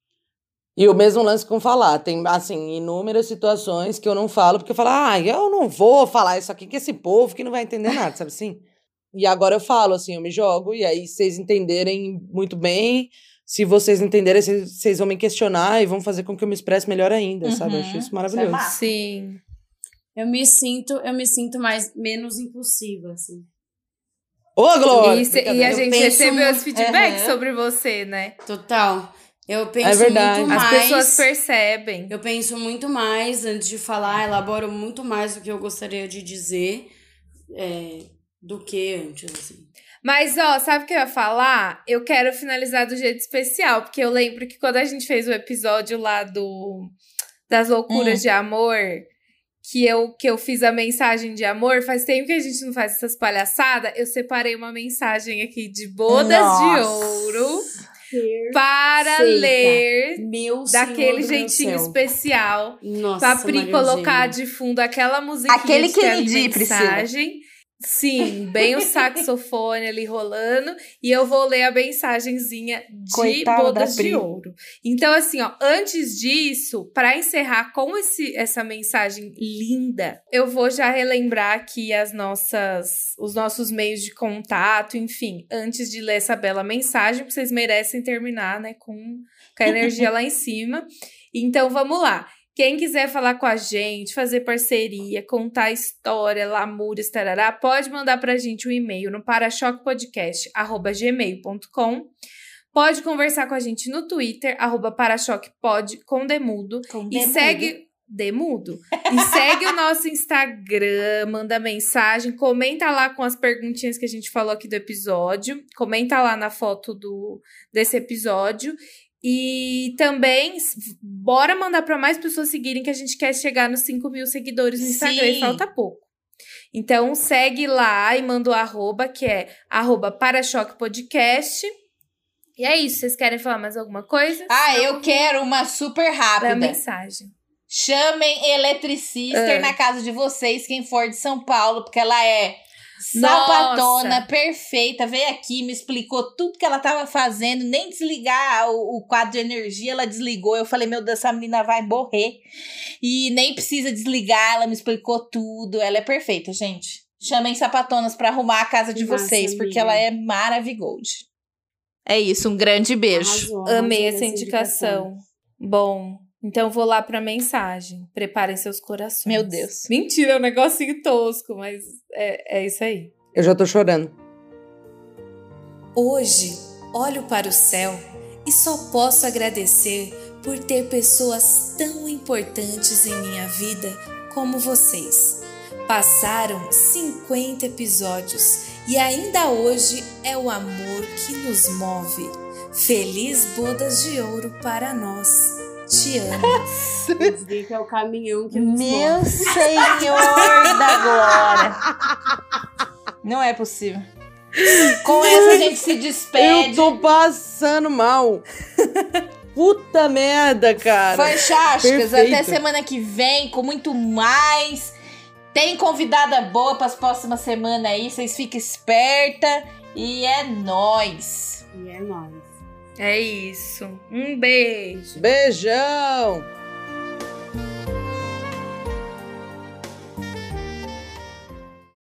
F: E o mesmo lance com falar. Tem, assim, inúmeras situações que eu não falo, porque eu falo, eu não vou falar isso aqui com esse povo que não vai entender nada, sabe assim? E agora eu falo, assim, eu me jogo, e aí vocês entenderem muito bem, se vocês entenderem, vocês vão me questionar e vão fazer com que eu me expresse melhor ainda, sabe? Eu acho isso maravilhoso.
G: Isso é massa.
E: Sim.
H: Eu me sinto menos impulsiva, assim.
F: Ô, Glória!
E: E a gente recebeu esse feedback sobre você, né?
H: Total. Eu penso
F: É verdade.
H: muito mais...
E: As pessoas percebem.
H: Eu penso muito mais antes de falar, elaboro muito mais do que eu gostaria de dizer do que antes, assim.
E: Mas, sabe o que eu ia falar? Eu quero finalizar do jeito especial, porque eu lembro que quando a gente fez o episódio lá das loucuras de amor, que eu fiz a mensagem de amor, faz tempo que a gente não faz essas palhaçadas, eu separei uma mensagem aqui de bodas de ouro para ler daquele jeitinho especial.
H: Nossa,
E: pra Pri colocar de fundo aquela musiquinha
G: Aquele
E: de tela de
G: Kennedy,
E: mensagem. Sim, bem o saxofone ali rolando. E eu vou ler a mensagenzinha de
G: Coitada
E: bodas
G: da Pri.
E: de ouro. Então, assim, antes disso, para encerrar com essa mensagem linda, eu vou já relembrar aqui os nossos meios de contato, enfim, antes de ler essa bela mensagem, porque vocês merecem terminar, né, com a energia lá em cima. Então, vamos lá. Quem quiser falar com a gente, fazer parceria, contar história, lamúrias, tarará, pode mandar pra gente um e-mail no parachoquepodcast@gmail.com. Pode conversar com a gente no Twitter, @parachoquepod, com Demudo. Segue Demudo. E segue o nosso Instagram, manda mensagem, comenta lá com as perguntinhas que a gente falou aqui do episódio. Comenta lá na foto desse episódio. E também, bora mandar para mais pessoas seguirem, que a gente quer chegar nos 5.000 seguidores no Instagram. E falta pouco. Então, segue lá e manda o @, que é @parachoquepodcast. E é isso. Vocês querem falar mais alguma coisa?
G: Eu quero uma super rápida.
E: Dá mensagem.
G: Chamem eletricista na casa de vocês, quem for de São Paulo, porque ela é sapatona, perfeita, veio aqui, me explicou tudo que ela tava fazendo, nem desligar o quadro de energia, ela desligou. Eu falei, meu Deus, essa menina vai morrer. E nem precisa desligar, ela me explicou tudo. Ela é perfeita, gente. Chamem sapatonas pra arrumar a casa de vocês, porque ela é maravilhosa. É isso, um grande beijo.
E: Amei essa indicação. Bom, Então vou lá pra mensagem. Preparem seus corações.
G: Meu Deus.
E: Mentira, é um negocinho tosco, mas é isso aí.
F: Eu já tô chorando.
I: Hoje, olho para o céu e só posso agradecer por ter pessoas tão importantes em minha vida como vocês. Passaram 50 episódios e ainda hoje é o amor que nos move. Feliz bodas de ouro para nós. Te amo.
H: Dizer que é o caminhão que nos
G: Meu
H: move.
G: Senhor da glória. Não é possível. Com essa a gente se despede.
F: Eu tô passando mal. Puta merda, cara.
G: Fantásticas,
F: Perfeito.
G: até semana que vem com muito mais. Tem convidada boa pras próximas semanas aí, vocês fiquem esperta e é nóis.
H: E é nóis.
E: É isso. Um beijo.
F: Beijão.